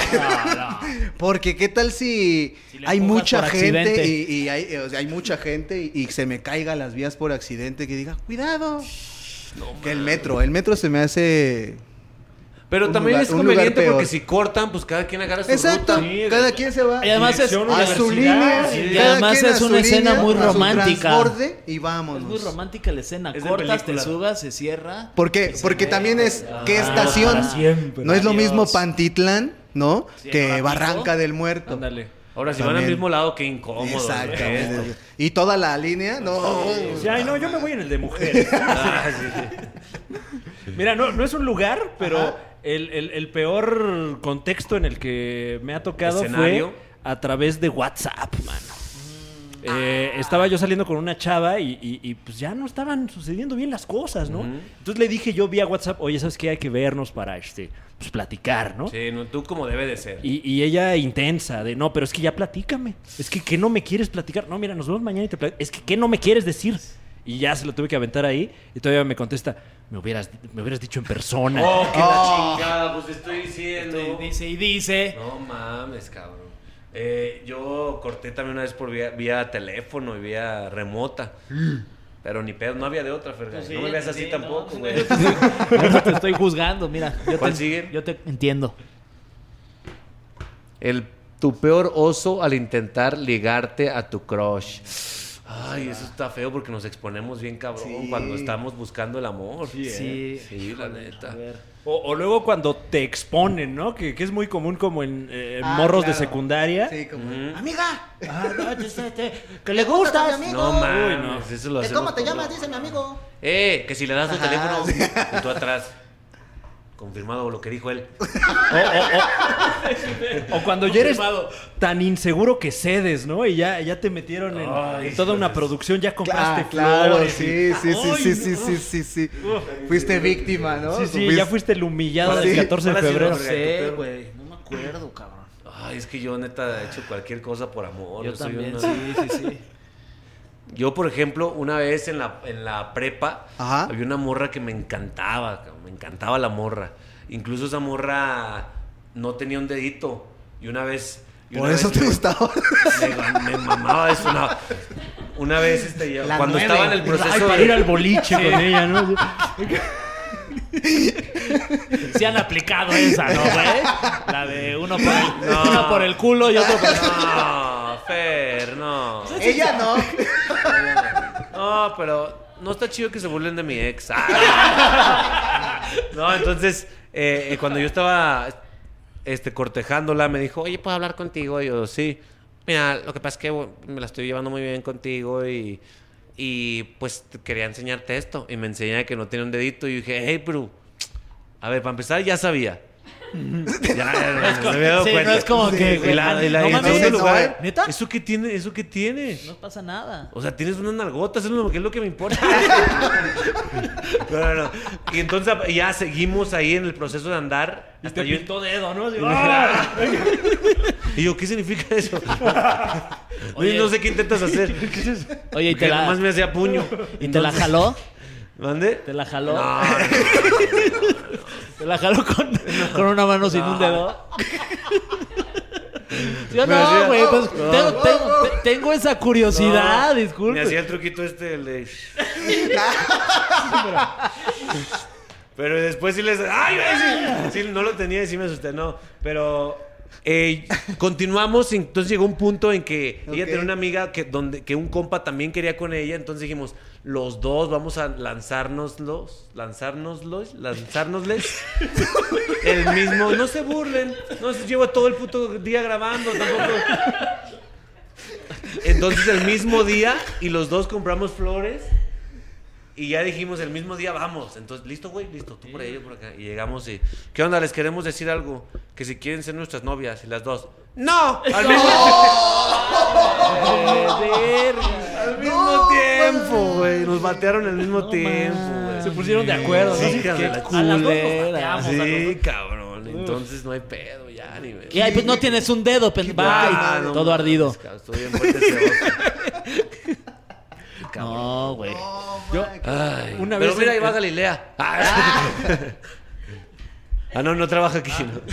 Speaker 2: Porque qué tal si
Speaker 4: le
Speaker 2: hay
Speaker 4: empujas
Speaker 2: mucha
Speaker 4: por
Speaker 2: gente
Speaker 4: accidente.
Speaker 2: y hay, o sea, hay mucha gente y se me caiga las vías por accidente que diga, cuidado. Que el metro se me hace...
Speaker 1: Pero
Speaker 2: Un
Speaker 1: también
Speaker 2: lugar-
Speaker 1: es
Speaker 2: un lugar
Speaker 1: conveniente porque
Speaker 2: peor.
Speaker 1: si cortan, pues cada quien agarra su
Speaker 2: Exacto,
Speaker 1: ruta.
Speaker 2: cada quien se va
Speaker 4: Y además es,
Speaker 3: Dirección,
Speaker 2: a su
Speaker 3: universidad,
Speaker 2: línea.
Speaker 4: y
Speaker 2: cada
Speaker 4: además
Speaker 2: quien a
Speaker 4: es
Speaker 2: su
Speaker 4: una escena
Speaker 2: línea,
Speaker 4: muy
Speaker 2: a su
Speaker 4: romántica.
Speaker 2: transborde y
Speaker 4: es
Speaker 2: vámonos.
Speaker 4: muy romántica la escena.
Speaker 1: Es de
Speaker 4: Cortas, te
Speaker 1: película.
Speaker 4: subas, se cierra.
Speaker 2: ¿Por qué? Porque también es qué estación.
Speaker 3: para siempre.
Speaker 2: No es lo
Speaker 4: Adiós.
Speaker 2: mismo Pantitlán, ¿no?
Speaker 4: Sí,
Speaker 2: que
Speaker 4: Tampico.
Speaker 2: Barranca del Muerto.
Speaker 3: Ándale.
Speaker 1: Ahora, si van al
Speaker 2: También.
Speaker 1: mismo lado, qué incómodo. güey.
Speaker 2: Exactamente. Y toda la línea, no.
Speaker 3: Sí, ay, no, yo me voy en el de mujeres.
Speaker 1: Ah, sí.
Speaker 3: Mira, no es un lugar, pero el peor contexto en el que me ha tocado
Speaker 1: ¿Escenario?
Speaker 3: fue a través de WhatsApp, mano. Estaba yo saliendo con una chava y pues ya no estaban sucediendo bien las cosas, ¿no? Entonces le dije yo vía WhatsApp, oye, ¿sabes qué? Hay que vernos para pues platicar, ¿no?
Speaker 1: Sí, no, tú como debe de ser.
Speaker 3: Y ella intensa, de no, pero es que ya platícame. Es que ¿qué no me quieres platicar? No, mira, nos vemos mañana y te platico. Es que ¿qué no me quieres decir? Y ya se lo tuve que aventar ahí y todavía me contesta, me hubieras dicho en persona.
Speaker 1: Oh, qué la chingada, pues estoy diciendo.
Speaker 4: Dice.
Speaker 1: No mames, cabrón. Yo corté también una vez por vía teléfono y vía remota. Pero ni pedo, no había de otra, Fergay.
Speaker 4: Sí,
Speaker 1: no me veas así
Speaker 4: sí,
Speaker 1: tampoco,
Speaker 4: no.
Speaker 1: güey.
Speaker 4: Yo no te estoy juzgando, mira.
Speaker 1: ¿Cuál sigue?
Speaker 4: Yo te entiendo.
Speaker 1: Tu peor oso al intentar ligarte a tu crush. Ay, eso está feo porque nos exponemos bien cabrón
Speaker 2: Sí.
Speaker 1: cuando estamos buscando el amor.
Speaker 4: Sí.
Speaker 1: Sí, la neta.
Speaker 4: A ver.
Speaker 3: O luego cuando te exponen, ¿no? Que es muy común como en
Speaker 2: Ah,
Speaker 3: morros de
Speaker 2: claro.
Speaker 3: secundaria.
Speaker 2: Sí, como.
Speaker 9: Amiga,
Speaker 4: Que le gustas.
Speaker 9: mi amigo.
Speaker 1: No mames,
Speaker 3: Uy, no.
Speaker 1: eso lo
Speaker 9: ¿De
Speaker 1: hacemos
Speaker 9: ¿Cómo te
Speaker 1: con-
Speaker 9: llamas? Dice mi amigo.
Speaker 1: Que si le das tu
Speaker 2: Ajá,
Speaker 1: teléfono
Speaker 2: sí.
Speaker 1: y tú atrás. Confirmado lo que dijo él.
Speaker 3: O cuando ya eres tan inseguro que cedes, ¿no? Y ya te metieron en toda una producción, ya compraste
Speaker 2: Claro,
Speaker 3: flores.
Speaker 2: sí, sí,
Speaker 3: Ay,
Speaker 2: sí. Fuiste víctima, ¿no?
Speaker 3: Sí, ya fuiste el humillado
Speaker 2: Sí.
Speaker 3: del 14 de
Speaker 1: ¿Cuál ha sido
Speaker 3: febrero.
Speaker 1: la verga?
Speaker 4: Sí, güey. No me acuerdo, cabrón.
Speaker 1: Ay, es que yo neta he hecho cualquier cosa por amor.
Speaker 4: Yo
Speaker 1: soy
Speaker 4: también,
Speaker 1: una-
Speaker 4: sí.
Speaker 1: Yo, por ejemplo, una vez en la prepa,
Speaker 2: Ajá.
Speaker 1: había una morra que me encantaba, cabrón, me encantaba la morra. Incluso esa morra no tenía un dedito. Y una vez...
Speaker 2: Por eso te gustaba.
Speaker 1: Me mamaba eso. Una vez,
Speaker 2: La
Speaker 1: cuando
Speaker 2: 9.
Speaker 1: estaba en el proceso
Speaker 3: Ay, para ir al boliche con ella, ¿no?
Speaker 4: Sí han aplicado esa, ¿no, güey? La de uno por el culo y otro por...
Speaker 1: No, Fer, no.
Speaker 2: Ella no.
Speaker 1: No, pero no está chido que se burlen de mi ex. No, entonces, cuando yo estaba cortejándola, me dijo, oye, ¿puedo hablar contigo? Y yo, sí. Mira, lo que pasa es que me la estoy llevando muy bien contigo y pues quería enseñarte esto. Y me enseñaba que no tenía un dedito y yo dije, hey, pero, a ver, para empezar, ya sabía. Ya me había dado
Speaker 4: Sí,
Speaker 1: cuenta.
Speaker 4: no es como que...
Speaker 1: Y la- y
Speaker 4: no
Speaker 1: en
Speaker 4: mames,
Speaker 1: segundo lugar,
Speaker 4: ¿neta?
Speaker 1: ¿Eso qué tiene? ¿Eso qué tiene?
Speaker 4: No pasa nada.
Speaker 1: O sea, tienes unas nalgotas, eso es lo que me importa. No. Y entonces ya seguimos ahí en el proceso de andar.
Speaker 3: Y
Speaker 1: Hasta
Speaker 3: te
Speaker 1: yo...
Speaker 3: pintó dedo, ¿no? Así,
Speaker 1: Y yo, ¿qué significa eso?
Speaker 4: Oye.
Speaker 1: No sé qué intentas hacer.
Speaker 4: Oye, ¿y
Speaker 1: Que nomás me hacía puño.
Speaker 4: ¿Y te la jaló?
Speaker 1: ¿Mande?
Speaker 4: ¿Te la jaló?
Speaker 1: No.
Speaker 4: ¿Te la jaló con una mano sin un dedo? Yo
Speaker 1: Me hacía-
Speaker 4: no, güey. Pues,
Speaker 1: No.
Speaker 4: tengo esa curiosidad,
Speaker 1: Me
Speaker 4: disculpe.
Speaker 1: hacía el truquito el de... Pero después sí les... ¡Ay, güey! Sí, no lo tenía y sí me asusté, no. Pero continuamos y entonces llegó un punto en que ella
Speaker 2: Ok.
Speaker 1: tenía una amiga que un compa también quería con ella. Entonces dijimos, los dos vamos a lanzárnosles el mismo... No se burlen. No, llevo todo el puto día grabando. Tampoco... Entonces el mismo día y los dos compramos flores y ya dijimos el mismo día vamos. Entonces, listo, güey, listo, tú por ahí, yo por acá. Y llegamos y, ¿qué onda? Les queremos decir algo, que si quieren ser nuestras novias y las dos. ¡No! Al mismo tiempo, güey. Nos batearon al mismo tiempo, güey.
Speaker 3: Se pusieron de acuerdo, ¿no?
Speaker 1: Sí,
Speaker 3: Así
Speaker 1: hija
Speaker 3: que
Speaker 1: de la
Speaker 4: A las dos nos
Speaker 1: culera.
Speaker 4: bateamos, a los
Speaker 1: Sí, cabrón. Entonces no hay pedo ya, ni me...
Speaker 4: Y ahí, pues no tienes un dedo,
Speaker 1: Ah,
Speaker 4: bye.
Speaker 1: no
Speaker 4: Todo
Speaker 1: mames,
Speaker 4: ardido.
Speaker 1: cabrón, estoy bien fuerte ese oso.
Speaker 4: No, güey.
Speaker 1: Ay,
Speaker 3: Una
Speaker 1: pero
Speaker 3: vez
Speaker 1: mira,
Speaker 3: en-
Speaker 1: ahí va Galilea. No trabaja aquí. ¿No?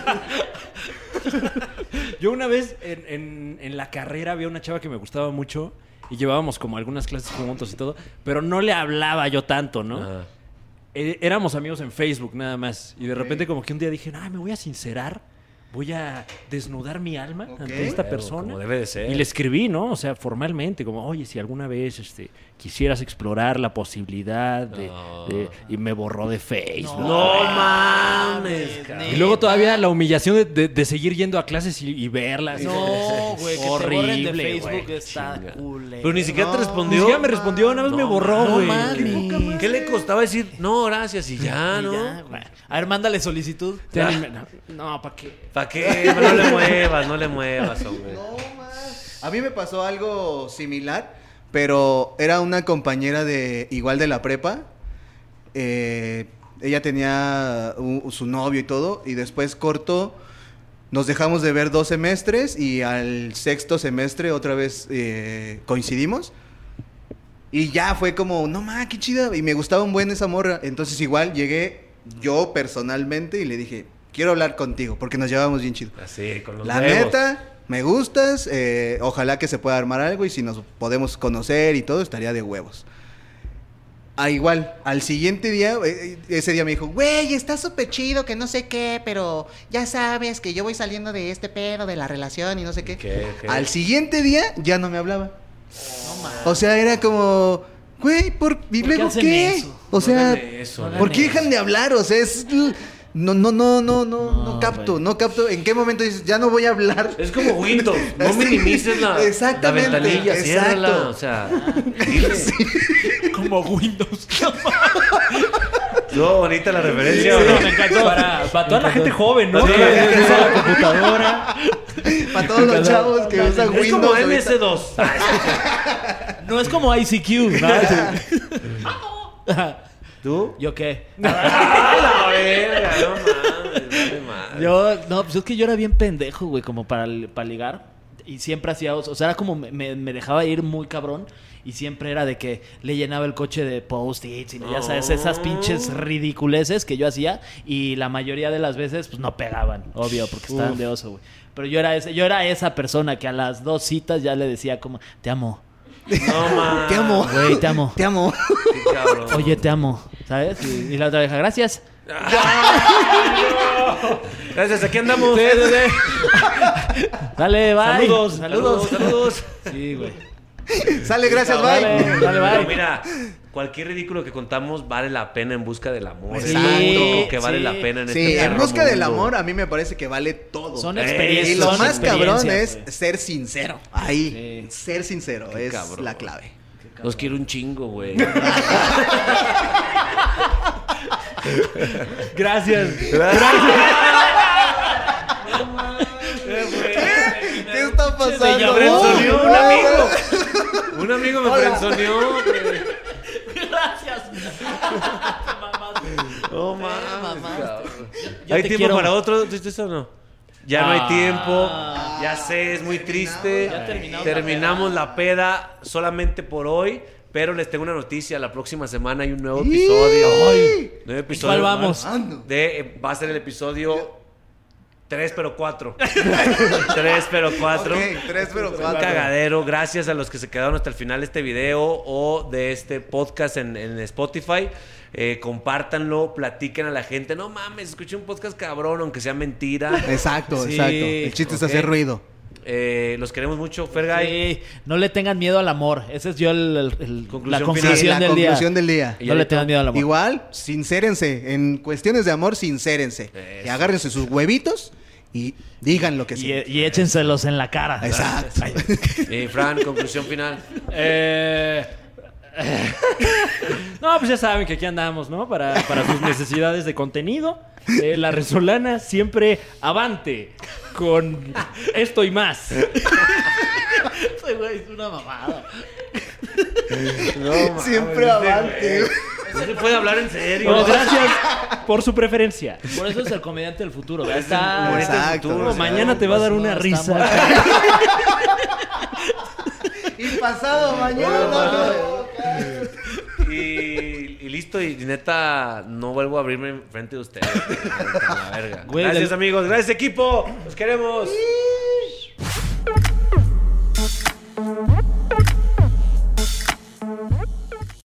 Speaker 3: Yo una vez en la carrera había una chava que me gustaba mucho y llevábamos como algunas clases juntos y todo, pero no le hablaba yo tanto, ¿no?
Speaker 1: Ajá.
Speaker 3: Éramos amigos en Facebook nada más y de repente como que un día dije, ay, me voy a sincerar voy a desnudar mi alma
Speaker 2: Ok.
Speaker 3: ante esta persona.
Speaker 1: Como debe de ser.
Speaker 3: Y le escribí, ¿no? O sea, formalmente, como, oye, si alguna vez quisieras explorar la posibilidad y me borró de Facebook.
Speaker 1: No mames, cabrón.
Speaker 3: Y luego todavía la humillación de seguir yendo a clases y verlas.
Speaker 4: No, güey, que te borren de
Speaker 3: horrible,
Speaker 4: Facebook
Speaker 3: güey.
Speaker 4: está cool.
Speaker 1: Pero ni siquiera te
Speaker 3: Ni
Speaker 1: respondió.
Speaker 3: siquiera me respondió, nada más me borró,
Speaker 4: no
Speaker 3: güey.
Speaker 4: mames.
Speaker 1: ¿Qué le costaba decir no, gracias y ya, no?
Speaker 4: Ya, güey. A ver, mándale solicitud.
Speaker 3: Ya ni me- No, ¿para qué?
Speaker 1: ¿Para qué? No le muevas, hombre.
Speaker 2: No, más. A mí me pasó algo similar, pero era una compañera igual de la prepa. Ella tenía su novio y todo, y después cortó. Nos dejamos de ver 2 semestres y al 6º semestre otra vez coincidimos. Y ya fue como, no ma, qué chida. Y me gustaba un buen esa morra. Entonces igual llegué yo personalmente y le dije, quiero hablar contigo porque nos llevamos bien chido.
Speaker 1: Así, con los
Speaker 2: La
Speaker 1: huevos.
Speaker 2: neta, me gustas. Ojalá que se pueda armar algo y si nos podemos conocer y todo, estaría de huevos. Igual, al siguiente día, ese día me dijo, güey, está súper chido, que no sé qué, pero ya sabes que yo voy saliendo de este pedo, de la relación y no sé qué.
Speaker 1: Ok.
Speaker 2: Al siguiente día, ya no me hablaba. O sea, era como, güey, ¿y
Speaker 4: ¿Por qué
Speaker 2: luego
Speaker 4: hacen
Speaker 2: qué?
Speaker 4: eso?
Speaker 2: O sea,
Speaker 1: hagan eso,
Speaker 2: ¿por qué dejan de hablar? O sea, es... No capto,
Speaker 4: güey.
Speaker 2: no capto. ¿En qué momento dices, ya no voy a hablar?
Speaker 1: Es como Windows. No minimices la
Speaker 2: Exactamente,
Speaker 1: ventanilla, ciérrala.
Speaker 2: exacto.
Speaker 1: O sea, dile.
Speaker 4: Como Windows.
Speaker 1: Estuvo bonita la referencia.
Speaker 3: Sí,
Speaker 1: ¿o no?
Speaker 3: me encantó. Para toda la gente joven, ¿no?
Speaker 1: Sí,
Speaker 3: Que
Speaker 1: sí,
Speaker 3: usa la computadora.
Speaker 2: Para todos los chavos que usan
Speaker 1: Es
Speaker 2: Windows.
Speaker 1: como
Speaker 2: ahorita.
Speaker 1: MS2.
Speaker 4: No es como ICQ. ¿no?
Speaker 1: ¿Tú?
Speaker 4: ¿Yo qué?
Speaker 1: ¡Ah, la verga! No mames, vale madre.
Speaker 4: No, pues es que yo era bien pendejo, güey, como para ligar. Y siempre hacía, o sea, era como me dejaba ir muy cabrón. Y siempre era de que le llenaba el coche de post-its y ya sabes, esas pinches ridiculeces que yo hacía. Y la mayoría de las veces, pues no pegaban, obvio, porque estaban de oso, güey. Pero yo era esa persona que a las 2 citas ya le decía como, te amo.
Speaker 1: No mames.
Speaker 2: Te amo.
Speaker 4: Güey, te amo.
Speaker 2: Te amo.
Speaker 1: Qué cabrón.
Speaker 4: Oye, te amo. ¿Sabes? Y la otra vieja, gracias.
Speaker 1: Gracias, aquí andamos.
Speaker 4: Dale, bye.
Speaker 1: Saludos.
Speaker 4: Sí, güey.
Speaker 2: Sale, gracias,
Speaker 4: Dale,
Speaker 2: bye.
Speaker 4: dale,
Speaker 1: Pero
Speaker 4: bye.
Speaker 1: mira, cualquier ridículo que contamos vale la pena en busca del amor. Es
Speaker 2: Exacto.
Speaker 1: lo único que vale
Speaker 4: Sí.
Speaker 1: la pena en
Speaker 2: Sí,
Speaker 1: este
Speaker 2: en
Speaker 1: perro
Speaker 2: busca del
Speaker 1: mundo.
Speaker 2: amor a mí me parece que vale todo.
Speaker 4: Son
Speaker 2: Y
Speaker 4: experiencias.
Speaker 2: lo
Speaker 4: son
Speaker 2: más cabrón
Speaker 4: experiencias,
Speaker 2: es
Speaker 4: güey.
Speaker 2: ser sincero. Ahí, ser sincero
Speaker 1: Qué
Speaker 2: es
Speaker 1: cabrón.
Speaker 2: la clave.
Speaker 1: Los quiero un chingo, güey.
Speaker 3: Gracias.
Speaker 2: ¿Qué está pasando?
Speaker 1: Me frenzoneó un
Speaker 2: No,
Speaker 1: amigo. Un amigo me frenzoneó, güey.
Speaker 4: Gracias.
Speaker 1: No mames, cabrón.
Speaker 4: Yo
Speaker 1: ¿Hay
Speaker 4: te
Speaker 1: tiempo
Speaker 4: quiero.
Speaker 1: para otro? ¿Esto o no? Ya no hay tiempo. Ya sé, es muy triste.
Speaker 4: Ya terminamos
Speaker 1: Terminamos la peda solamente por hoy. Pero les tengo una noticia. La próxima semana hay un nuevo episodio. Nuevo episodio.
Speaker 4: ¿Cuál vamos?
Speaker 1: Va a ser el episodio 3 pero 4. 3 pero 4.
Speaker 2: Ok, 3 pero
Speaker 1: Un
Speaker 2: 4.
Speaker 1: cagadero. Gracias a los que se quedaron hasta el final de este video o de este podcast en Spotify. Compártanlo, platiquen a la gente. No mames, escuché un podcast cabrón, aunque sea mentira.
Speaker 2: Exacto,
Speaker 4: Sí,
Speaker 2: exacto. El chiste es
Speaker 1: ok.
Speaker 2: hacer ruido.
Speaker 1: Los queremos mucho, Fergay.
Speaker 4: Sí, no le tengan miedo al amor. Ese es yo la
Speaker 1: Conclusión
Speaker 4: conclusión
Speaker 2: Sí, la
Speaker 4: del
Speaker 2: conclusión
Speaker 4: día.
Speaker 2: del día.
Speaker 1: Y
Speaker 4: No le
Speaker 1: ahorita-
Speaker 4: tengan miedo al amor.
Speaker 2: Igual, sincérense. En cuestiones de amor, sincérense.
Speaker 1: Eso.
Speaker 2: Y agárrense sus huevitos y digan lo que sí.
Speaker 4: Y échenselos en la cara.
Speaker 2: Exacto.
Speaker 1: Fran, conclusión final.
Speaker 3: No, pues ya saben que aquí andamos, ¿no? Para sus necesidades de contenido. La Resolana siempre avante con esto y más.
Speaker 4: Ese güey es una mamada.
Speaker 2: Siempre avante.
Speaker 1: No se puede hablar en serio.
Speaker 3: Bueno, gracias por su preferencia.
Speaker 4: Por eso es el comediante del futuro. ¿verdad?
Speaker 1: Está
Speaker 2: Exacto.
Speaker 1: futuro,
Speaker 3: Mañana te va a dar una
Speaker 4: está
Speaker 3: risa.
Speaker 4: muerto.
Speaker 2: Y pasado mañana.
Speaker 1: Y listo, y neta, no vuelvo a abrirme enfrente de ustedes. La verga.
Speaker 4: Güey,
Speaker 1: Gracias,
Speaker 4: del-
Speaker 1: amigos. Gracias, equipo. Los queremos.